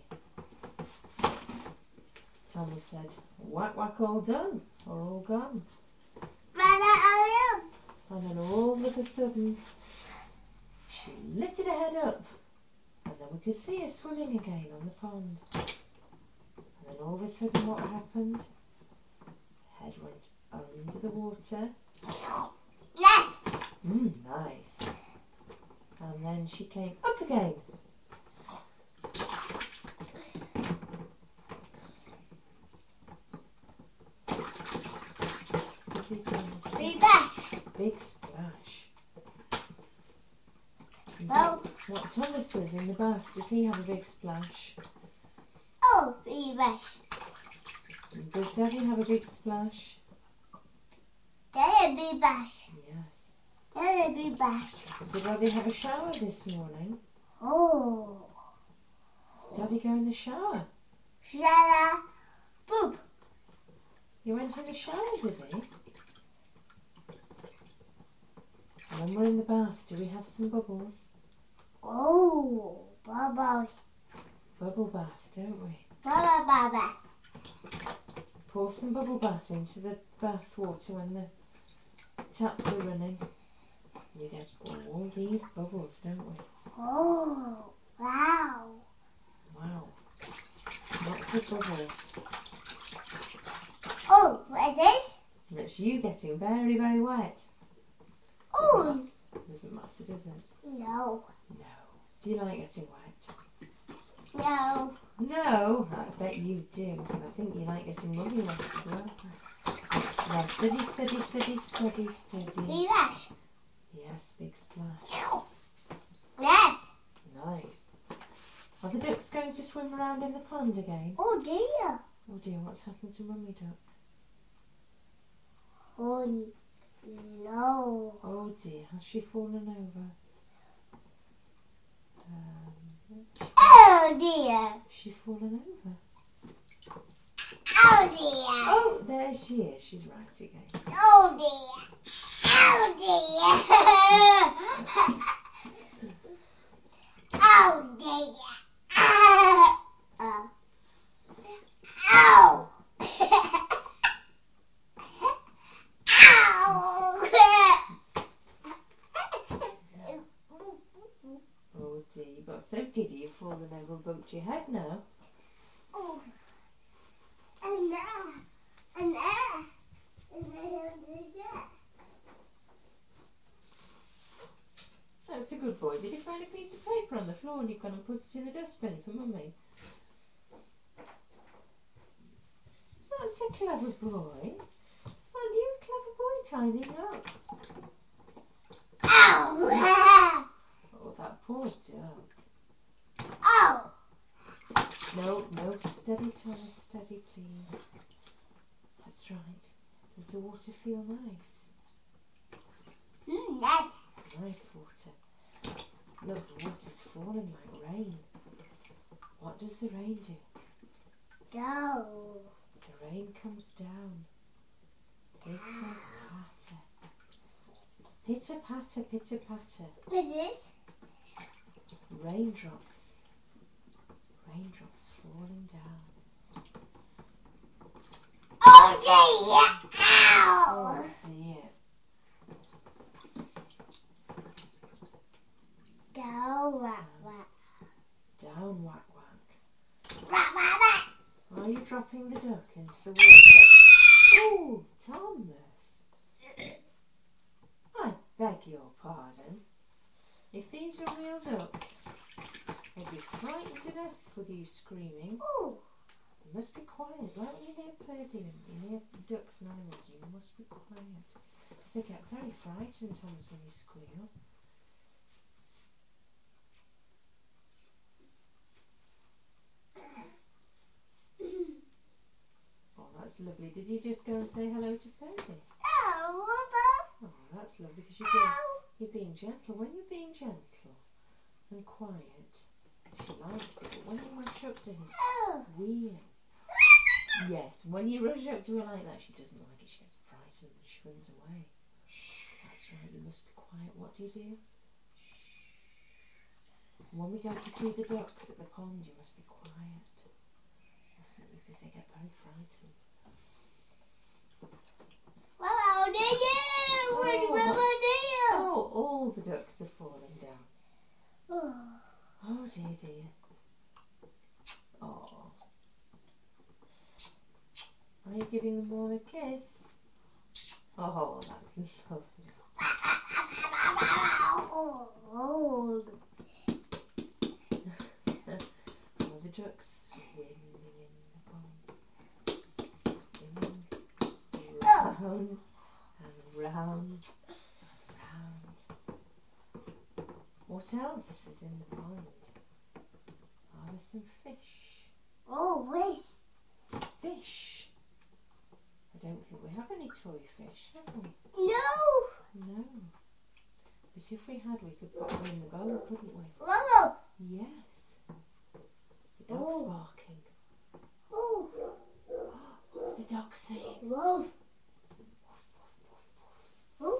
[SPEAKER 1] Thomas said, whack whack, all done, or all gone.
[SPEAKER 2] Mama, I
[SPEAKER 1] And then all of a sudden, she lifted her head up, and then we could see her swimming again on the pond. And then all of a sudden, what happened? Her head went under the water.
[SPEAKER 2] Yes.
[SPEAKER 1] Nice. And then she came up again.
[SPEAKER 2] Big splash.
[SPEAKER 1] Big splash. Is
[SPEAKER 2] Oh.
[SPEAKER 1] that what Thomas does in the bath? Does he have a big splash?
[SPEAKER 2] Oh, big splash.
[SPEAKER 1] Does Daddy have a big splash?
[SPEAKER 2] Then, big splash.
[SPEAKER 1] Yes.
[SPEAKER 2] Then, big splash.
[SPEAKER 1] Did Daddy have a shower this morning?
[SPEAKER 2] Oh.
[SPEAKER 1] Daddy go in the shower?
[SPEAKER 2] Shara. Boop.
[SPEAKER 1] You went in the shower, did he? And when we're in the bath, do we have some bubbles?
[SPEAKER 2] Oh, bubbles.
[SPEAKER 1] Bubble bath, don't we?
[SPEAKER 2] Baba, baba.
[SPEAKER 1] Pour some bubble bath into the bath water when the taps are running. We get all these bubbles, don't we?
[SPEAKER 2] Oh, wow.
[SPEAKER 1] Wow. Lots of bubbles.
[SPEAKER 2] Oh, what is this?
[SPEAKER 1] That's you getting very, very wet.
[SPEAKER 2] Oh,
[SPEAKER 1] Doesn't matter, does it?
[SPEAKER 2] no.
[SPEAKER 1] No. Do you like getting wet?
[SPEAKER 2] No.
[SPEAKER 1] No, I bet you do. I think you like getting muddy wet as well. Now, steady, steady, steady, steady, steady.
[SPEAKER 2] Big splash.
[SPEAKER 1] Yes, big splash.
[SPEAKER 2] Yes.
[SPEAKER 1] Nice. Are the ducks going to swim around in the pond again?
[SPEAKER 2] Oh, dear.
[SPEAKER 1] Oh dear, what's happened to Mummy Duck?
[SPEAKER 2] Oh, no.
[SPEAKER 1] Oh dear, has she fallen over?
[SPEAKER 2] Oh, dear.
[SPEAKER 1] Has she fallen over?
[SPEAKER 2] Oh, dear.
[SPEAKER 1] Oh, there she is. She's right again.
[SPEAKER 2] Oh, dear. Oh, dear. Oh, dear. Ow.
[SPEAKER 1] Oh dear, you got so giddy you've fallen over and bumped your head now.
[SPEAKER 2] Oh. And there. And there. And there.
[SPEAKER 1] That's a good boy. Did you find a piece of paper on the floor and you've gone and put it in the dustbin for Mummy? That's a clever boy. Well, you a clever boy tidying up.
[SPEAKER 2] Ow.
[SPEAKER 1] Oh, that poor dog.
[SPEAKER 2] Oh.
[SPEAKER 1] No, no, steady, Thomas, steady, please. That's right. Does the water feel nice?
[SPEAKER 2] Yes.
[SPEAKER 1] Nice water. Look, the water's falling like rain. What does the rain do?
[SPEAKER 2] Go.
[SPEAKER 1] The rain comes down. Pitter patter. Pitter patter, pitter patter.
[SPEAKER 2] What is this?
[SPEAKER 1] Raindrops. Raindrops falling down.
[SPEAKER 2] Oh dear! Ow!
[SPEAKER 1] Oh dear.
[SPEAKER 2] Go, whack, whack.
[SPEAKER 1] Down, whack, whack.
[SPEAKER 2] Whack, whack, whack.
[SPEAKER 1] Are you dropping the duck into the water? Oh, Thomas. I beg your pardon. If these were real ducks, they'd be frightened to death with you screaming.
[SPEAKER 2] Ooh.
[SPEAKER 1] You must be quiet. Like when you hear purring, you hear ducks and animals, you must be quiet. Because they get very frightened, Thomas, when you squeal. Oh, that's lovely. Did you just go and say hello to Ferdy?
[SPEAKER 2] Oh,
[SPEAKER 1] Oh, that's lovely because you're being gentle. When you're being gentle and quiet, she likes it. But when you rush up to her squealing, yes, when you rush up to her like that, she doesn't like it. She gets frightened and she runs away. That's right, you must be quiet. What do you do? When we go to see the ducks at the pond, you must be quiet. Listen, because they get very frightened.
[SPEAKER 2] Mama, did you?
[SPEAKER 1] Oh, all the ducks are falling down. Oh dear, dear. Oh. Are you giving them all a kiss? Oh, that's lovely.
[SPEAKER 2] Oh.
[SPEAKER 1] All the ducks swimming in the pond. Swimming round and round. What else is in the pond? Are there some fish?
[SPEAKER 2] Oh, wait.
[SPEAKER 1] Fish? I don't think we have any toy fish, have we?
[SPEAKER 2] No.
[SPEAKER 1] No. Because if we had, we could put them in the bowl, couldn't we?
[SPEAKER 2] Mama.
[SPEAKER 1] Yes. The dog's barking.
[SPEAKER 2] Oh.
[SPEAKER 1] What's the dog saying?
[SPEAKER 2] Woof. Woof.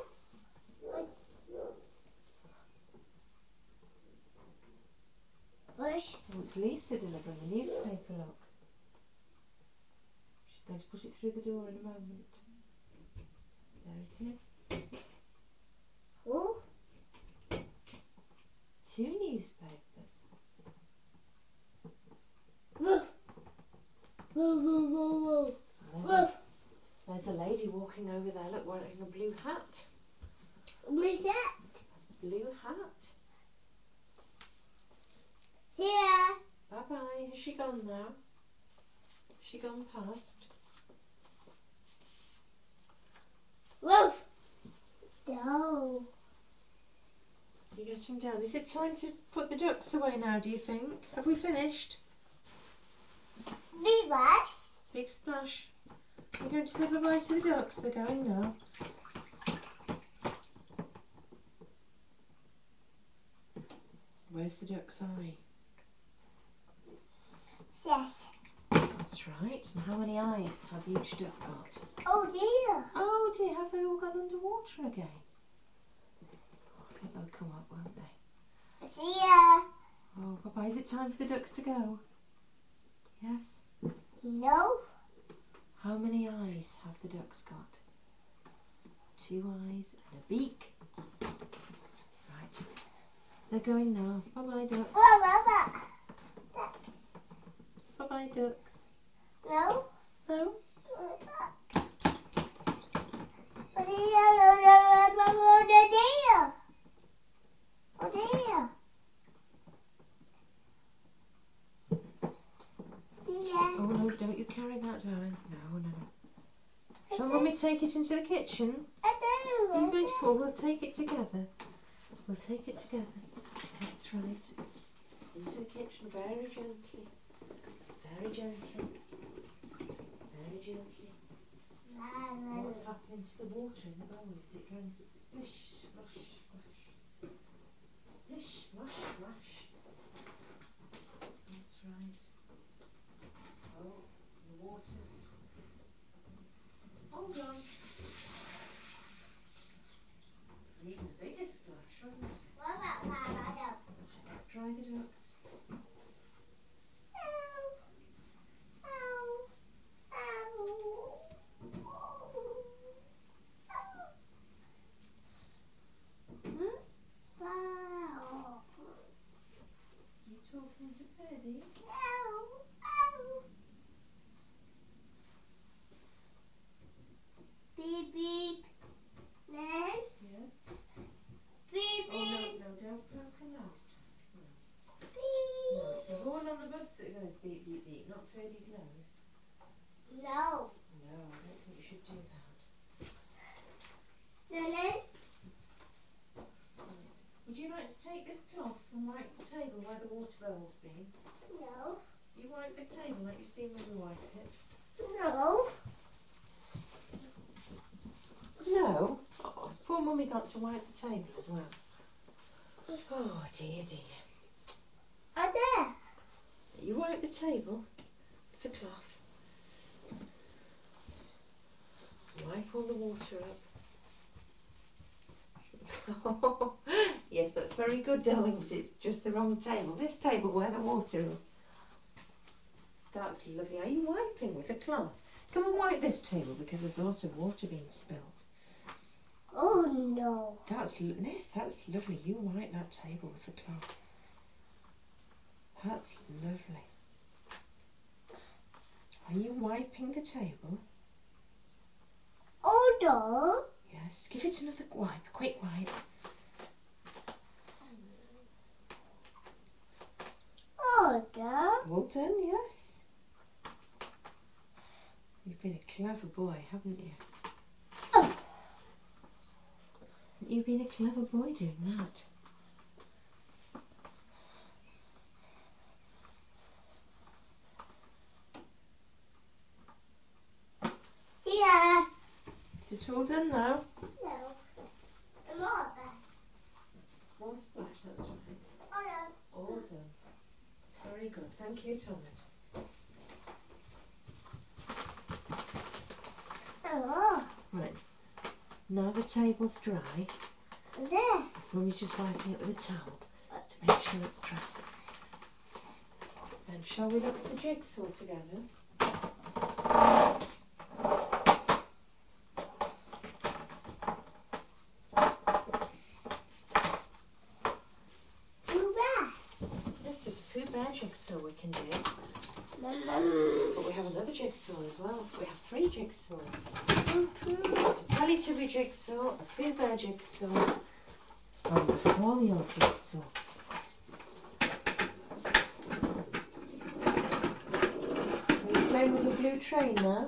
[SPEAKER 2] Push.
[SPEAKER 1] Oh, it's Lisa delivering the newspaper, look. She's going to put it through the door in a moment. There it is.
[SPEAKER 2] Oh.
[SPEAKER 1] 2 newspapers.
[SPEAKER 2] Woof. Woof, woof, woof, woof.
[SPEAKER 1] There's a lady walking over there, look, wearing a blue hat.
[SPEAKER 2] What's that?
[SPEAKER 1] Blue hat.
[SPEAKER 2] See ya.
[SPEAKER 1] Bye-bye. Has she gone now? Has she gone past?
[SPEAKER 2] Woof. No.
[SPEAKER 1] You're getting down. Is it time to put the ducks away now, do you think? Have we finished?
[SPEAKER 2] Be what?
[SPEAKER 1] Big splash. You're going to say bye-bye to the ducks. They're going now. Where's the duck's eye?
[SPEAKER 2] Yes.
[SPEAKER 1] That's right. And how many eyes has each duck got?
[SPEAKER 2] Oh dear.
[SPEAKER 1] Oh dear, have they all gone underwater again? Oh, I think they'll come up, won't they?
[SPEAKER 2] See ya.
[SPEAKER 1] Oh, bye-bye. Is it time for the ducks to go? Yes?
[SPEAKER 2] No.
[SPEAKER 1] How many eyes have the ducks got? 2 eyes and a beak. Right. They're going now. Bye-bye, ducks.
[SPEAKER 2] Oh, Mama.
[SPEAKER 1] Bye-bye, ducks.
[SPEAKER 2] No.
[SPEAKER 1] No?
[SPEAKER 2] Oh dear. Oh dear. See ya.
[SPEAKER 1] Oh, no, don't you carry that, darling. No, no, no. Shall Mummy take it into the kitchen?
[SPEAKER 2] I
[SPEAKER 1] Are you
[SPEAKER 2] do.
[SPEAKER 1] going to put? We'll take it together. We'll take it together. That's right. Into the kitchen very gently. Very gently. Very gently. What's happening to the water in the bowl? Is it going splish, splash, splash? Splish, splash, splash. That's right. Oh, the water's... Hold on. It's an even bigger splash, wasn't it? Let's dry the ducks. You talking to Birdie?
[SPEAKER 2] Beep beep. Then
[SPEAKER 1] Yes.
[SPEAKER 2] beep
[SPEAKER 1] Oh no,
[SPEAKER 2] beep.
[SPEAKER 1] no, don't pronounce it. No.
[SPEAKER 2] Beep.
[SPEAKER 1] No, it's the horn on the bus that goes beep, beep, beep, not Ferdy's nose.
[SPEAKER 2] No.
[SPEAKER 1] No, I don't think you should do that.
[SPEAKER 2] Nana.
[SPEAKER 1] Would you like to take this cloth and wipe the table where the water bowl's been?
[SPEAKER 2] No.
[SPEAKER 1] You wipe the table like you've seen me wipe it?
[SPEAKER 2] No.
[SPEAKER 1] No. Oh, has poor Mummy got to wipe the table as well? Oh dear, dear.
[SPEAKER 2] Are there?
[SPEAKER 1] You wipe the table with the cloth. Wipe all the water up. Yes, that's very good, darlings. It's just the wrong table. This table where the water is. That's lovely. Are you wiping with a cloth? Come and wipe this table because there's a lot of water being spilled.
[SPEAKER 2] Oh no.
[SPEAKER 1] That's lovely. You wipe that table with the cloth. That's lovely. Are you wiping the table?
[SPEAKER 2] Oh no.
[SPEAKER 1] Yes. Give it another wipe. Quick wipe.
[SPEAKER 2] Oh no.
[SPEAKER 1] Well done, yes. You've been a clever boy, haven't you?
[SPEAKER 2] Oh.
[SPEAKER 1] You've been a clever boy doing that.
[SPEAKER 2] See ya.
[SPEAKER 1] Is it all done now?
[SPEAKER 2] No. A lot there.
[SPEAKER 1] More splash, that's right.
[SPEAKER 2] Oh no.
[SPEAKER 1] All done. Very good. Thank you, Thomas.
[SPEAKER 2] Oh.
[SPEAKER 1] Right. Now the table's dry.
[SPEAKER 2] There.
[SPEAKER 1] So Mummy's just wiping it with a towel to make sure it's dry. And shall we look at the jigsaw together?
[SPEAKER 2] Pooh Bear.
[SPEAKER 1] Yes, there's a Pooh Bear jigsaw we can do.
[SPEAKER 2] Mum.
[SPEAKER 1] But we have another jigsaw as well. We have 3 jigsaws. It's a Teletubby jigsaw, a Pooh Bear jigsaw, and a farmyard jigsaw. Are you playing with the blue train now?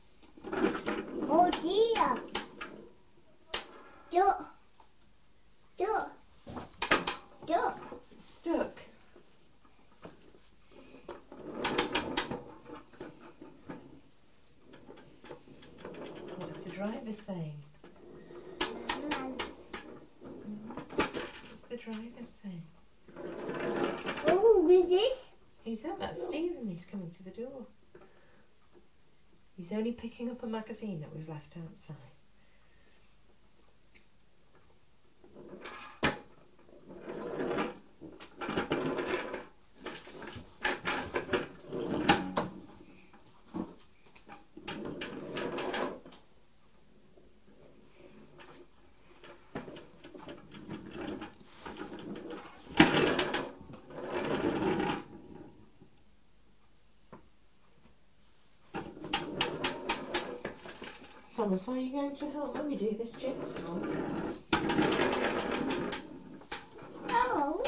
[SPEAKER 2] Oh dear. Duck. Duck. Duck.
[SPEAKER 1] It's stuck. What's the driver saying? What's the driver saying?
[SPEAKER 2] Oh, who's this?
[SPEAKER 1] He's out, that's Stephen. He's coming to the door. He's only picking up a magazine that we've left outside. Thomas, are you going to help Mummy do this jigsaw?
[SPEAKER 2] Oh.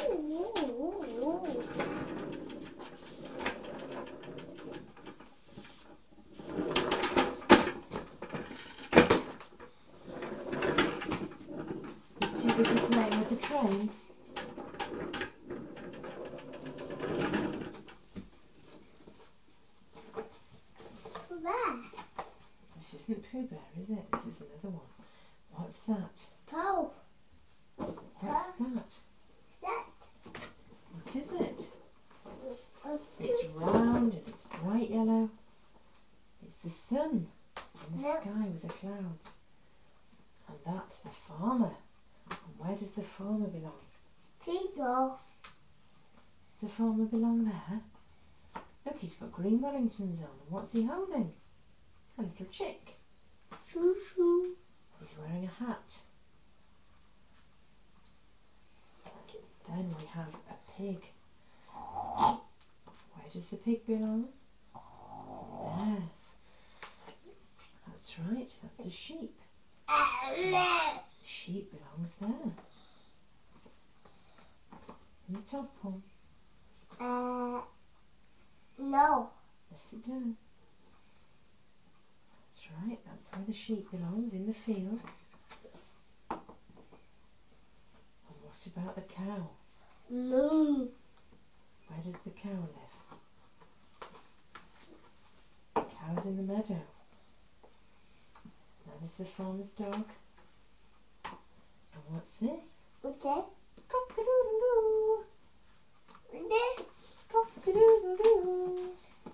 [SPEAKER 1] Too busy playing with the train?
[SPEAKER 2] Pooh Bear.
[SPEAKER 1] This isn't Pooh Bear, is it? This is another one. What's that?
[SPEAKER 2] Toe.
[SPEAKER 1] What's that?
[SPEAKER 2] Set.
[SPEAKER 1] What is it? It's round and it's bright yellow. It's the sun in the
[SPEAKER 2] Yep.
[SPEAKER 1] sky with the clouds. And that's the farmer. And where does the farmer belong?
[SPEAKER 2] Seagull.
[SPEAKER 1] Does the farmer belong there? Look, he's got green Wellingtons on. And what's he holding? A little chick.
[SPEAKER 2] Shoo shoo.
[SPEAKER 1] He's wearing a hat. Then we have a pig. Where does the pig belong? There. That's right, that's a sheep. The sheep belongs there. In the top one.
[SPEAKER 2] No.
[SPEAKER 1] Yes, it does. That's right, that's where the sheep belongs, in the field. What about the cow?
[SPEAKER 2] Moo.
[SPEAKER 1] Where does the cow live? The cow's in the meadow. That is the farmer's dog. And what's this?
[SPEAKER 2] Okay.
[SPEAKER 1] Cock-a-doodle-doo.
[SPEAKER 2] Okay.
[SPEAKER 1] Cock-a-doodle-doo.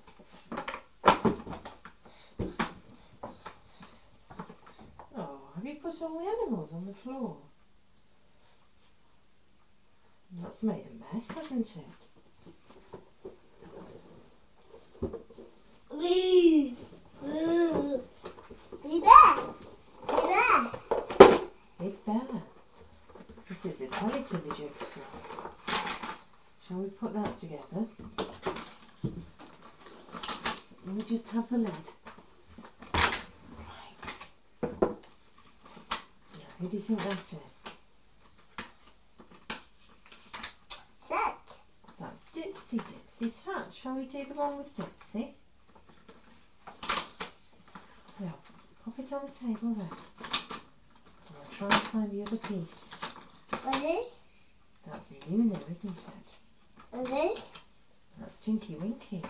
[SPEAKER 1] Oh, have you put all the animals on the floor? That's made a mess, hasn't it?
[SPEAKER 2] Wee. Woo. Be there. Be there.
[SPEAKER 1] Big Bear. This is the Teletubby jigsaw. Shall we put that together? Let me just have the lid. Right. Now, who do you think that is?
[SPEAKER 2] Set.
[SPEAKER 1] That's Dipsy. Dipsy's hat. Shall we do the one with Dipsy? Now, pop it on the table there. I'll try and find the other piece.
[SPEAKER 2] What is?
[SPEAKER 1] That's Luna, isn't it?
[SPEAKER 2] What is?
[SPEAKER 1] That's Tinky Winky.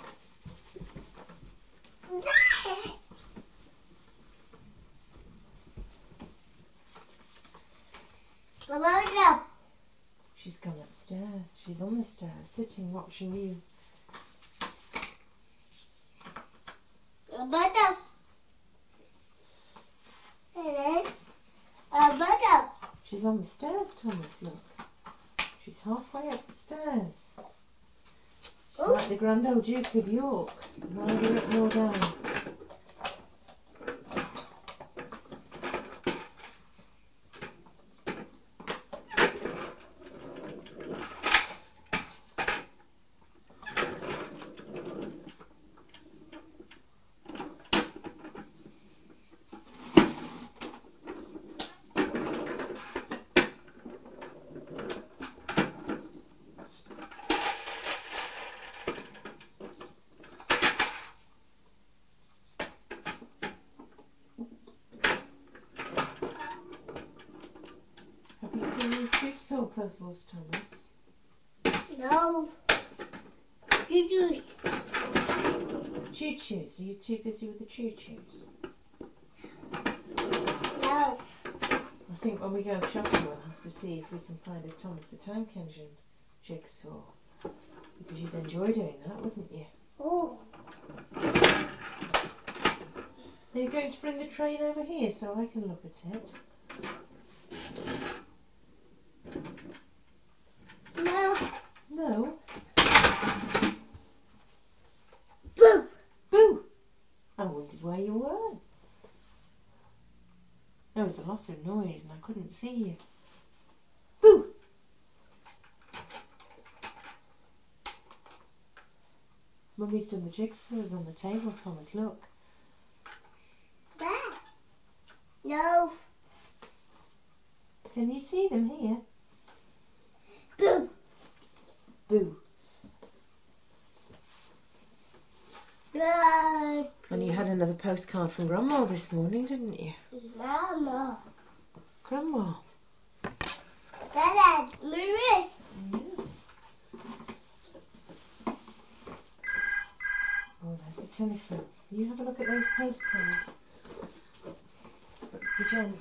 [SPEAKER 2] What about you?
[SPEAKER 1] She's gone upstairs. She's on the stairs, sitting, watching you.
[SPEAKER 2] What about you? What about you?
[SPEAKER 1] She's on the stairs, Thomas, look. She's halfway up the stairs. She's
[SPEAKER 2] Ooh.
[SPEAKER 1] like the Grand Old Duke of York. Neither up nor down. Have you seen these jigsaw puzzles, Thomas?
[SPEAKER 2] No. Choo-choos.
[SPEAKER 1] Choo-choos. Are you too busy with the choo-choos?
[SPEAKER 2] No.
[SPEAKER 1] I think when we go shopping we'll have to see if we can find a Thomas the Tank Engine jigsaw. Because you'd enjoy doing that, wouldn't you?
[SPEAKER 2] Oh.
[SPEAKER 1] Are you going to bring the train over here so I can look at it?
[SPEAKER 2] No.
[SPEAKER 1] No.
[SPEAKER 2] Boo.
[SPEAKER 1] Boo! I wondered where you were. There was a lot of noise and I couldn't see you. Boo! Mummy's done the jigsaws on the table, Thomas, look.
[SPEAKER 2] There. No.
[SPEAKER 1] Can you see them here?
[SPEAKER 2] Boo.
[SPEAKER 1] Boo.
[SPEAKER 2] No.
[SPEAKER 1] And you had another postcard from Grandma this morning, didn't you?
[SPEAKER 2] Mama.
[SPEAKER 1] Grandma?
[SPEAKER 2] Dad, Maurice.
[SPEAKER 1] Yes. Oh, there's the telephone. You have a look at those postcards. Be gentle.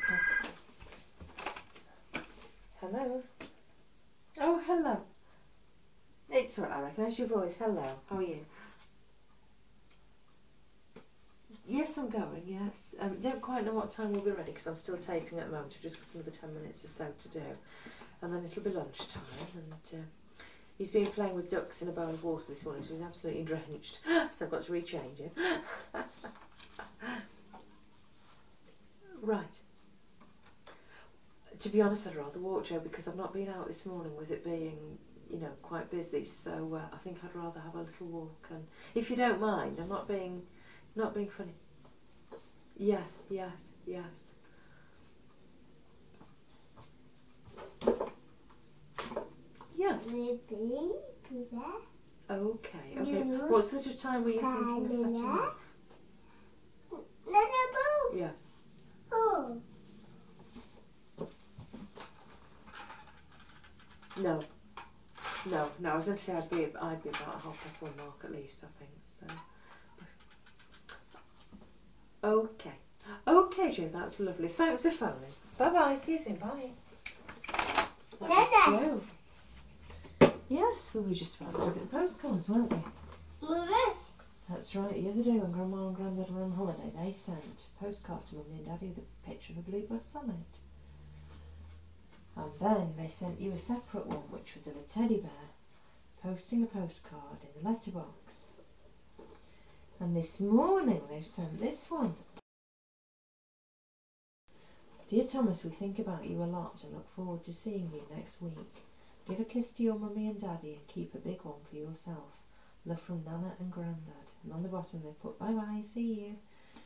[SPEAKER 1] Hello? Oh, hello. It's all right, I recognise your voice. Hello, how are you? Yes, I'm going, yes. Don't quite know what time we'll be ready because I'm still taping at the moment. I've just got another 10 minutes or so to do. And then it'll be lunchtime. And he's been playing with ducks in a bowl of water this morning, so he's absolutely drenched. So I've got to rechange him. Right. To be honest, I'd rather walk, Joe, because I've not been out this morning with it being, you know, quite busy. So I think I'd rather have a little walk. And if you don't mind, I'm not being funny. Yes, yes, yes. Yes.
[SPEAKER 2] Be there.
[SPEAKER 1] Okay, okay.
[SPEAKER 2] Yes.
[SPEAKER 1] What sort of time were you thinking of setting off?
[SPEAKER 2] No, boo.
[SPEAKER 1] Yes.
[SPEAKER 2] Oh.
[SPEAKER 1] No. No, I was going to say I'd be about 1:30 mark at least, I think, so. Okay, Joe, that's lovely. Thanks for phoning. Bye-bye, see you soon, bye. Joe. Yes, we were just about to look at the postcards, weren't we? That's right, the other day when Grandma and Grandad were on holiday, they sent a postcard to Mummy and Daddy with a picture of a blue bus on it. And then they sent you a separate one, which was of a teddy bear posting a postcard in the letterbox. And this morning they've sent this one. Dear Thomas, we think about you a lot and look forward to seeing you next week. Give a kiss to your Mummy and Daddy and keep a big one for yourself. Love from Nana and Grandad. And on the bottom they put, bye-bye, see you.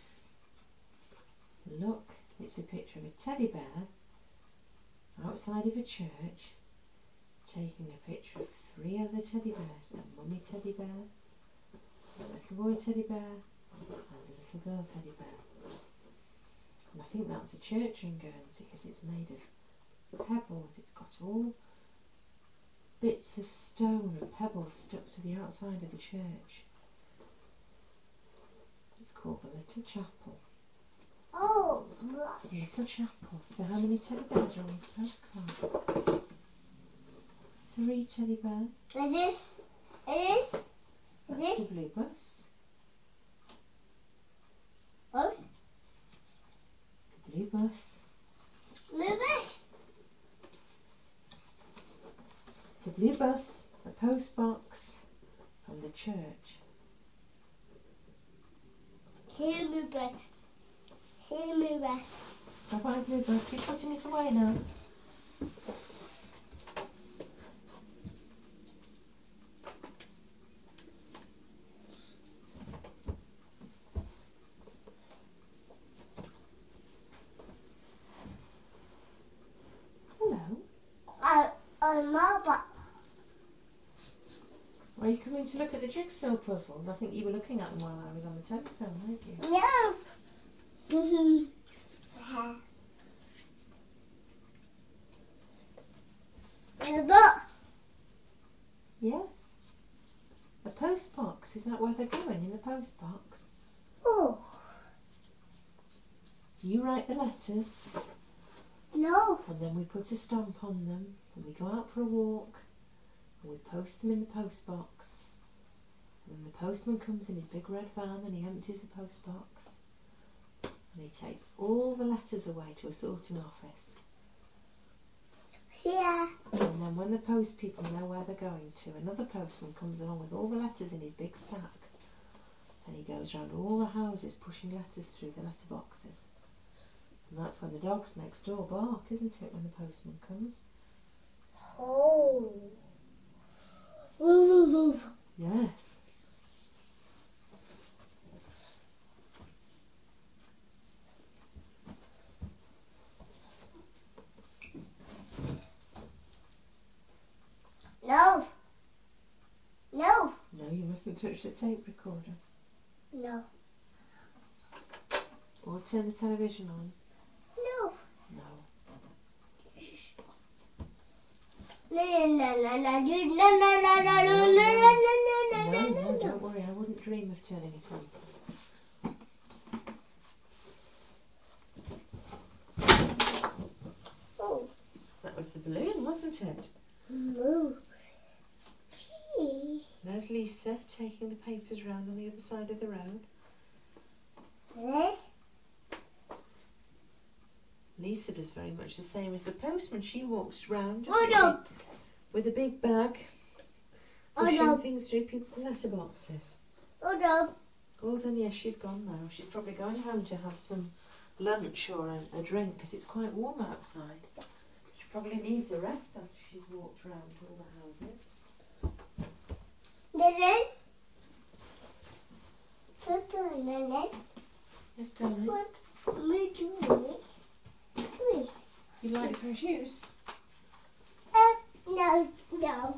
[SPEAKER 1] Look, it's a picture of a teddy bear outside of a church taking a picture of 3 other teddy bears. A mummy teddy bear, a little boy teddy bear and a little girl teddy bear. And I think that's a church in Guernsey because it's made of pebbles. It's got all bits of stone and pebbles stuck to the outside of the church. It's called the Little Chapel.
[SPEAKER 2] Oh,
[SPEAKER 1] The Little Chapel. So how many teddy bears are on this postcard? 3 teddy bears.
[SPEAKER 2] It is.
[SPEAKER 1] That's the blue bus.
[SPEAKER 2] What?
[SPEAKER 1] The blue bus.
[SPEAKER 2] Lewis?
[SPEAKER 1] It's a blue bus, a post box from the church.
[SPEAKER 2] See you, Lewis. See you, Lewis.
[SPEAKER 1] Bye-bye, blue bus. You're putting it away now.
[SPEAKER 2] Mama.
[SPEAKER 1] Are you coming to look at the jigsaw puzzles? I think you were looking at them while I was on the telephone, weren't you?
[SPEAKER 2] No.
[SPEAKER 1] Yes. A post box. Is that where they're going, in the post box?
[SPEAKER 2] Oh.
[SPEAKER 1] You write the letters.
[SPEAKER 2] No.
[SPEAKER 1] And then we put a stamp on them. And we go out for a walk. And we post them in the post box. And then the postman comes in his big red van and he empties the post box. And he takes all the letters away to a sorting office.
[SPEAKER 2] Yeah.
[SPEAKER 1] And then when the post people know where they're going to, another postman comes along with all the letters in his big sack. And he goes round all the houses pushing letters through the letter boxes. And that's when the dogs next door bark, isn't it, when the postman comes?
[SPEAKER 2] Oh. Ooh.
[SPEAKER 1] Yes.
[SPEAKER 2] No. No.
[SPEAKER 1] No, you mustn't touch the tape recorder.
[SPEAKER 2] No.
[SPEAKER 1] Or turn the television on.
[SPEAKER 2] No.
[SPEAKER 1] No. No, don't worry, I wouldn't dream of turning it on.
[SPEAKER 2] Oh.
[SPEAKER 1] That was the balloon, wasn't it?
[SPEAKER 2] Move. Gee.
[SPEAKER 1] There's Lisa taking the papers round on the other side of the road.
[SPEAKER 2] This?
[SPEAKER 1] Lisa does very much the same as the postman. She walks round just
[SPEAKER 2] Oh no.
[SPEAKER 1] with a big bag,
[SPEAKER 2] Oh
[SPEAKER 1] pushing
[SPEAKER 2] no.
[SPEAKER 1] things through people's letterboxes.
[SPEAKER 2] Oh no.
[SPEAKER 1] All done, yes, she's gone now. She's probably going home to have some lunch or a drink because it's quite warm outside. She probably needs a rest after she's walked round all the houses. Yes, darling.
[SPEAKER 2] What me doing? Please.
[SPEAKER 1] You like some juice?
[SPEAKER 2] No, no.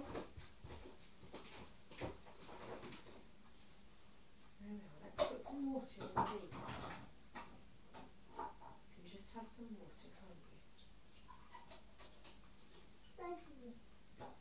[SPEAKER 1] There we are. Let's put some water in the beaker. You can just have some water, can't you?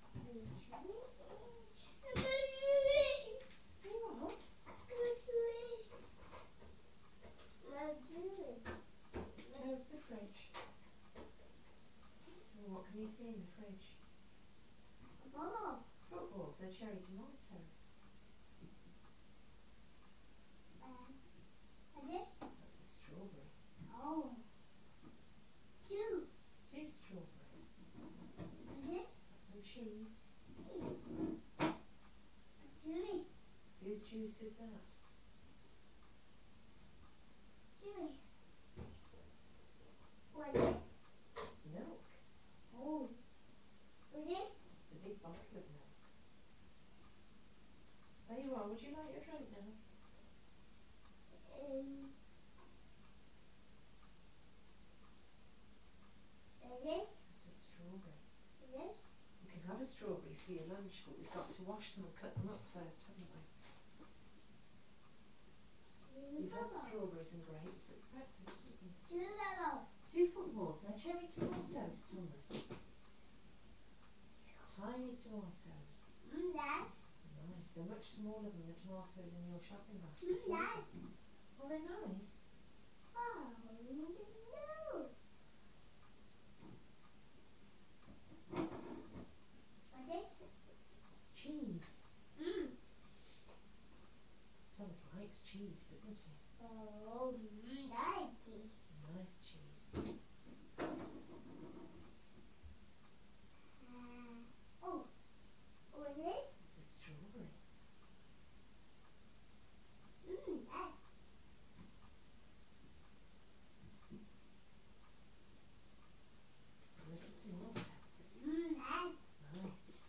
[SPEAKER 1] is that?
[SPEAKER 2] Jimmy. What is it?
[SPEAKER 1] It's milk.
[SPEAKER 2] Oh. What is it?
[SPEAKER 1] It's a big bottle of milk. There you are. Would you like your drink now?
[SPEAKER 2] What is it?
[SPEAKER 1] It's a strawberry.
[SPEAKER 2] What is it?
[SPEAKER 1] You can have a strawberry for your lunch, but we've got to wash them and cut them up first, haven't we? You had strawberries and grapes at breakfast, didn't you? 2 footballs. They're cherry tomatoes, Thomas. Tiny tomatoes. Nice. They're much smaller than the tomatoes in your shopping basket. Oh, they're nice. It's cheese. Thomas likes cheese, doesn't he? Nice cheese.
[SPEAKER 2] What is it?
[SPEAKER 1] It's a strawberry. A little tomato. Nice.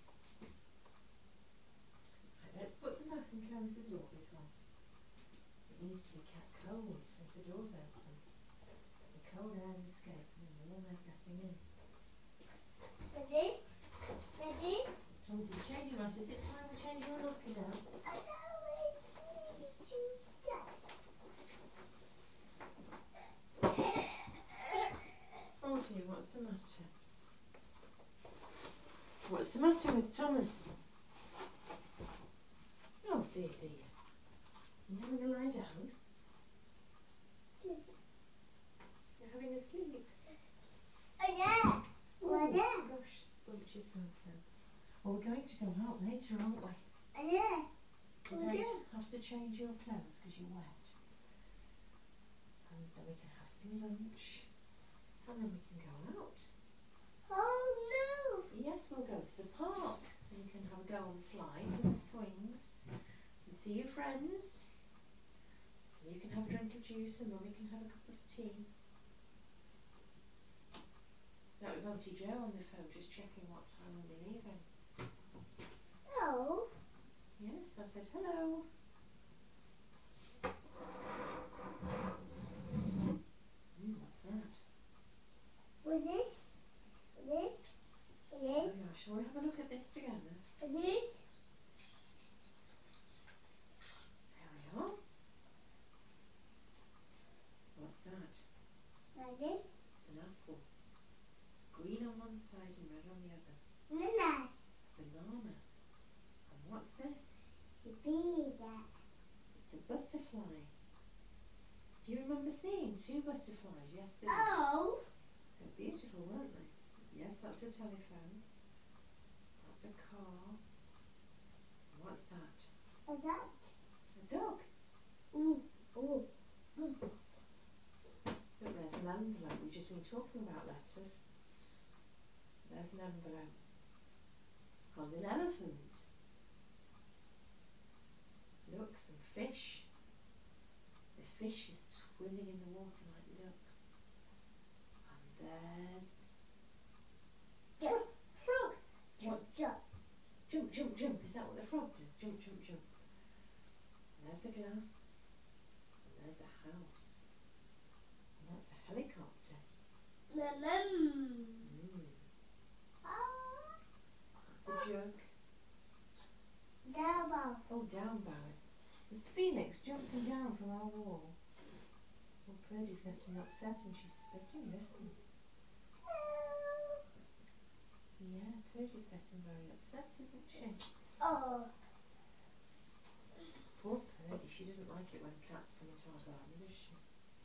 [SPEAKER 1] Right, let's put them back and close the door because it needs to be kept cold if the door's open. The cold air's escaping and the warm air's getting in. It's Thomas's changing right. Is it time to change your nappy now? Oh dear, what's the matter? What's the matter with Thomas? Oh dear, dear. You having a lie down? You're having a sleep? Oh gosh, bumped yourself then. Well, we're going to go out later, aren't we? We're going to have to change your clothes because you're wet. And then we can have some lunch. And then we can go out. Yes, we'll go to the park. And you can have a go on slides and the swings. And see your friends. And you can have a drink of juice and Mummy can have a cup of tea. That was Auntie Jo on the phone just checking what time we'll be leaving. Yes, I said hello. What's that? Oh gosh, shall we have a look at this together? There we are. What's that? It's an apple. It's green on one side and red on the other. Banana. And what's this? It's a butterfly. Do you remember seeing 2 butterflies yesterday? They're beautiful, weren't they? Yes, that's a telephone. That's a car. And what's that? A dog. Look, there's an envelope. We've just been talking about letters. There's an envelope. And an elephant. Look, some fish. The fish is swimming in the water like ducks. And there's frog. Jump. Is that what the frog does? Jump. And there's a glass. And there's a house. And that's a helicopter. That's a jug. Oh, down bow. There's Felix jumping down from our wall. Well, Purdy's getting upset and she's spitting. Listen. Yeah, Purdy's getting very upset, isn't she? Poor Purdy. She doesn't like it when cats come into our garden, does she?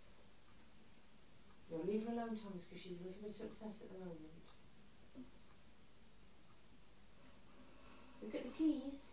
[SPEAKER 1] You'll leave her alone, Thomas, because she's a little bit upset at the moment. Look at the keys.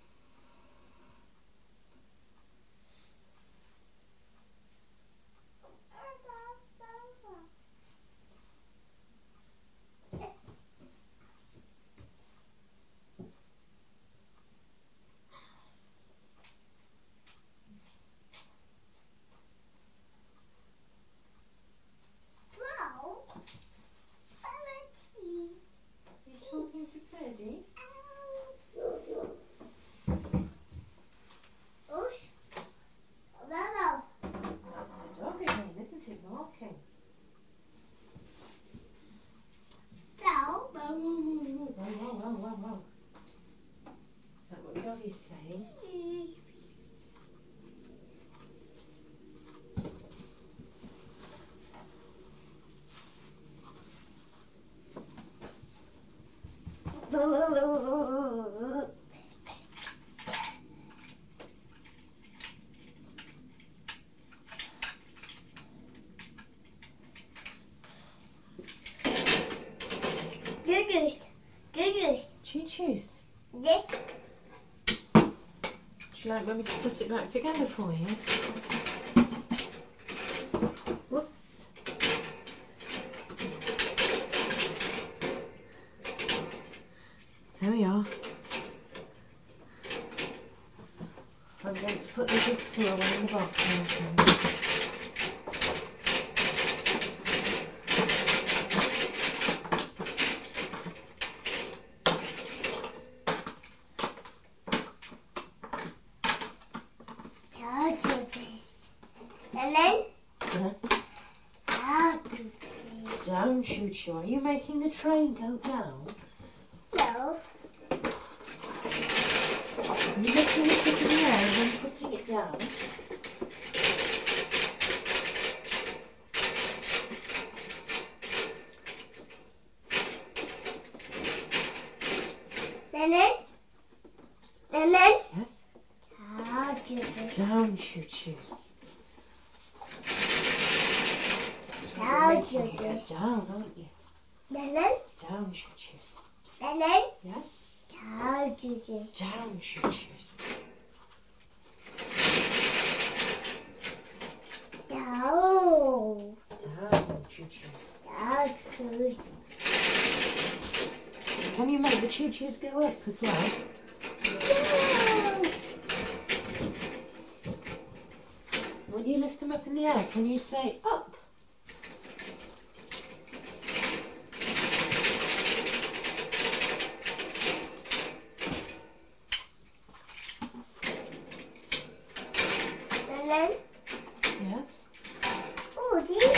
[SPEAKER 1] you like Mummy to put it back together for you? Whoops. There we are. I'm going to put the jigsaw away in the box now. Down, Choo Choo. Are you making the train go down?
[SPEAKER 2] No.
[SPEAKER 1] Are you lifting it up in the air and then putting it down? Yes? Down, Choo Choos. You're making it go down, aren't you? Down, Choo Choos. Yes? Down, Choo Choos. Down, Choo Choos. Can you make the Choo Choos go up as well? When you lift them up in the air, can you say up? Yes?
[SPEAKER 2] Oh, dear.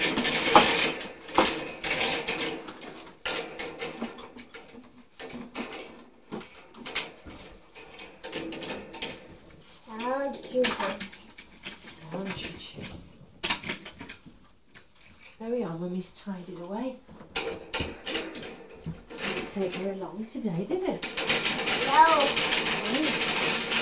[SPEAKER 1] Down, Choo Choos. There we are, Mummy's tied it away. Didn't take her long today, did it?
[SPEAKER 2] No.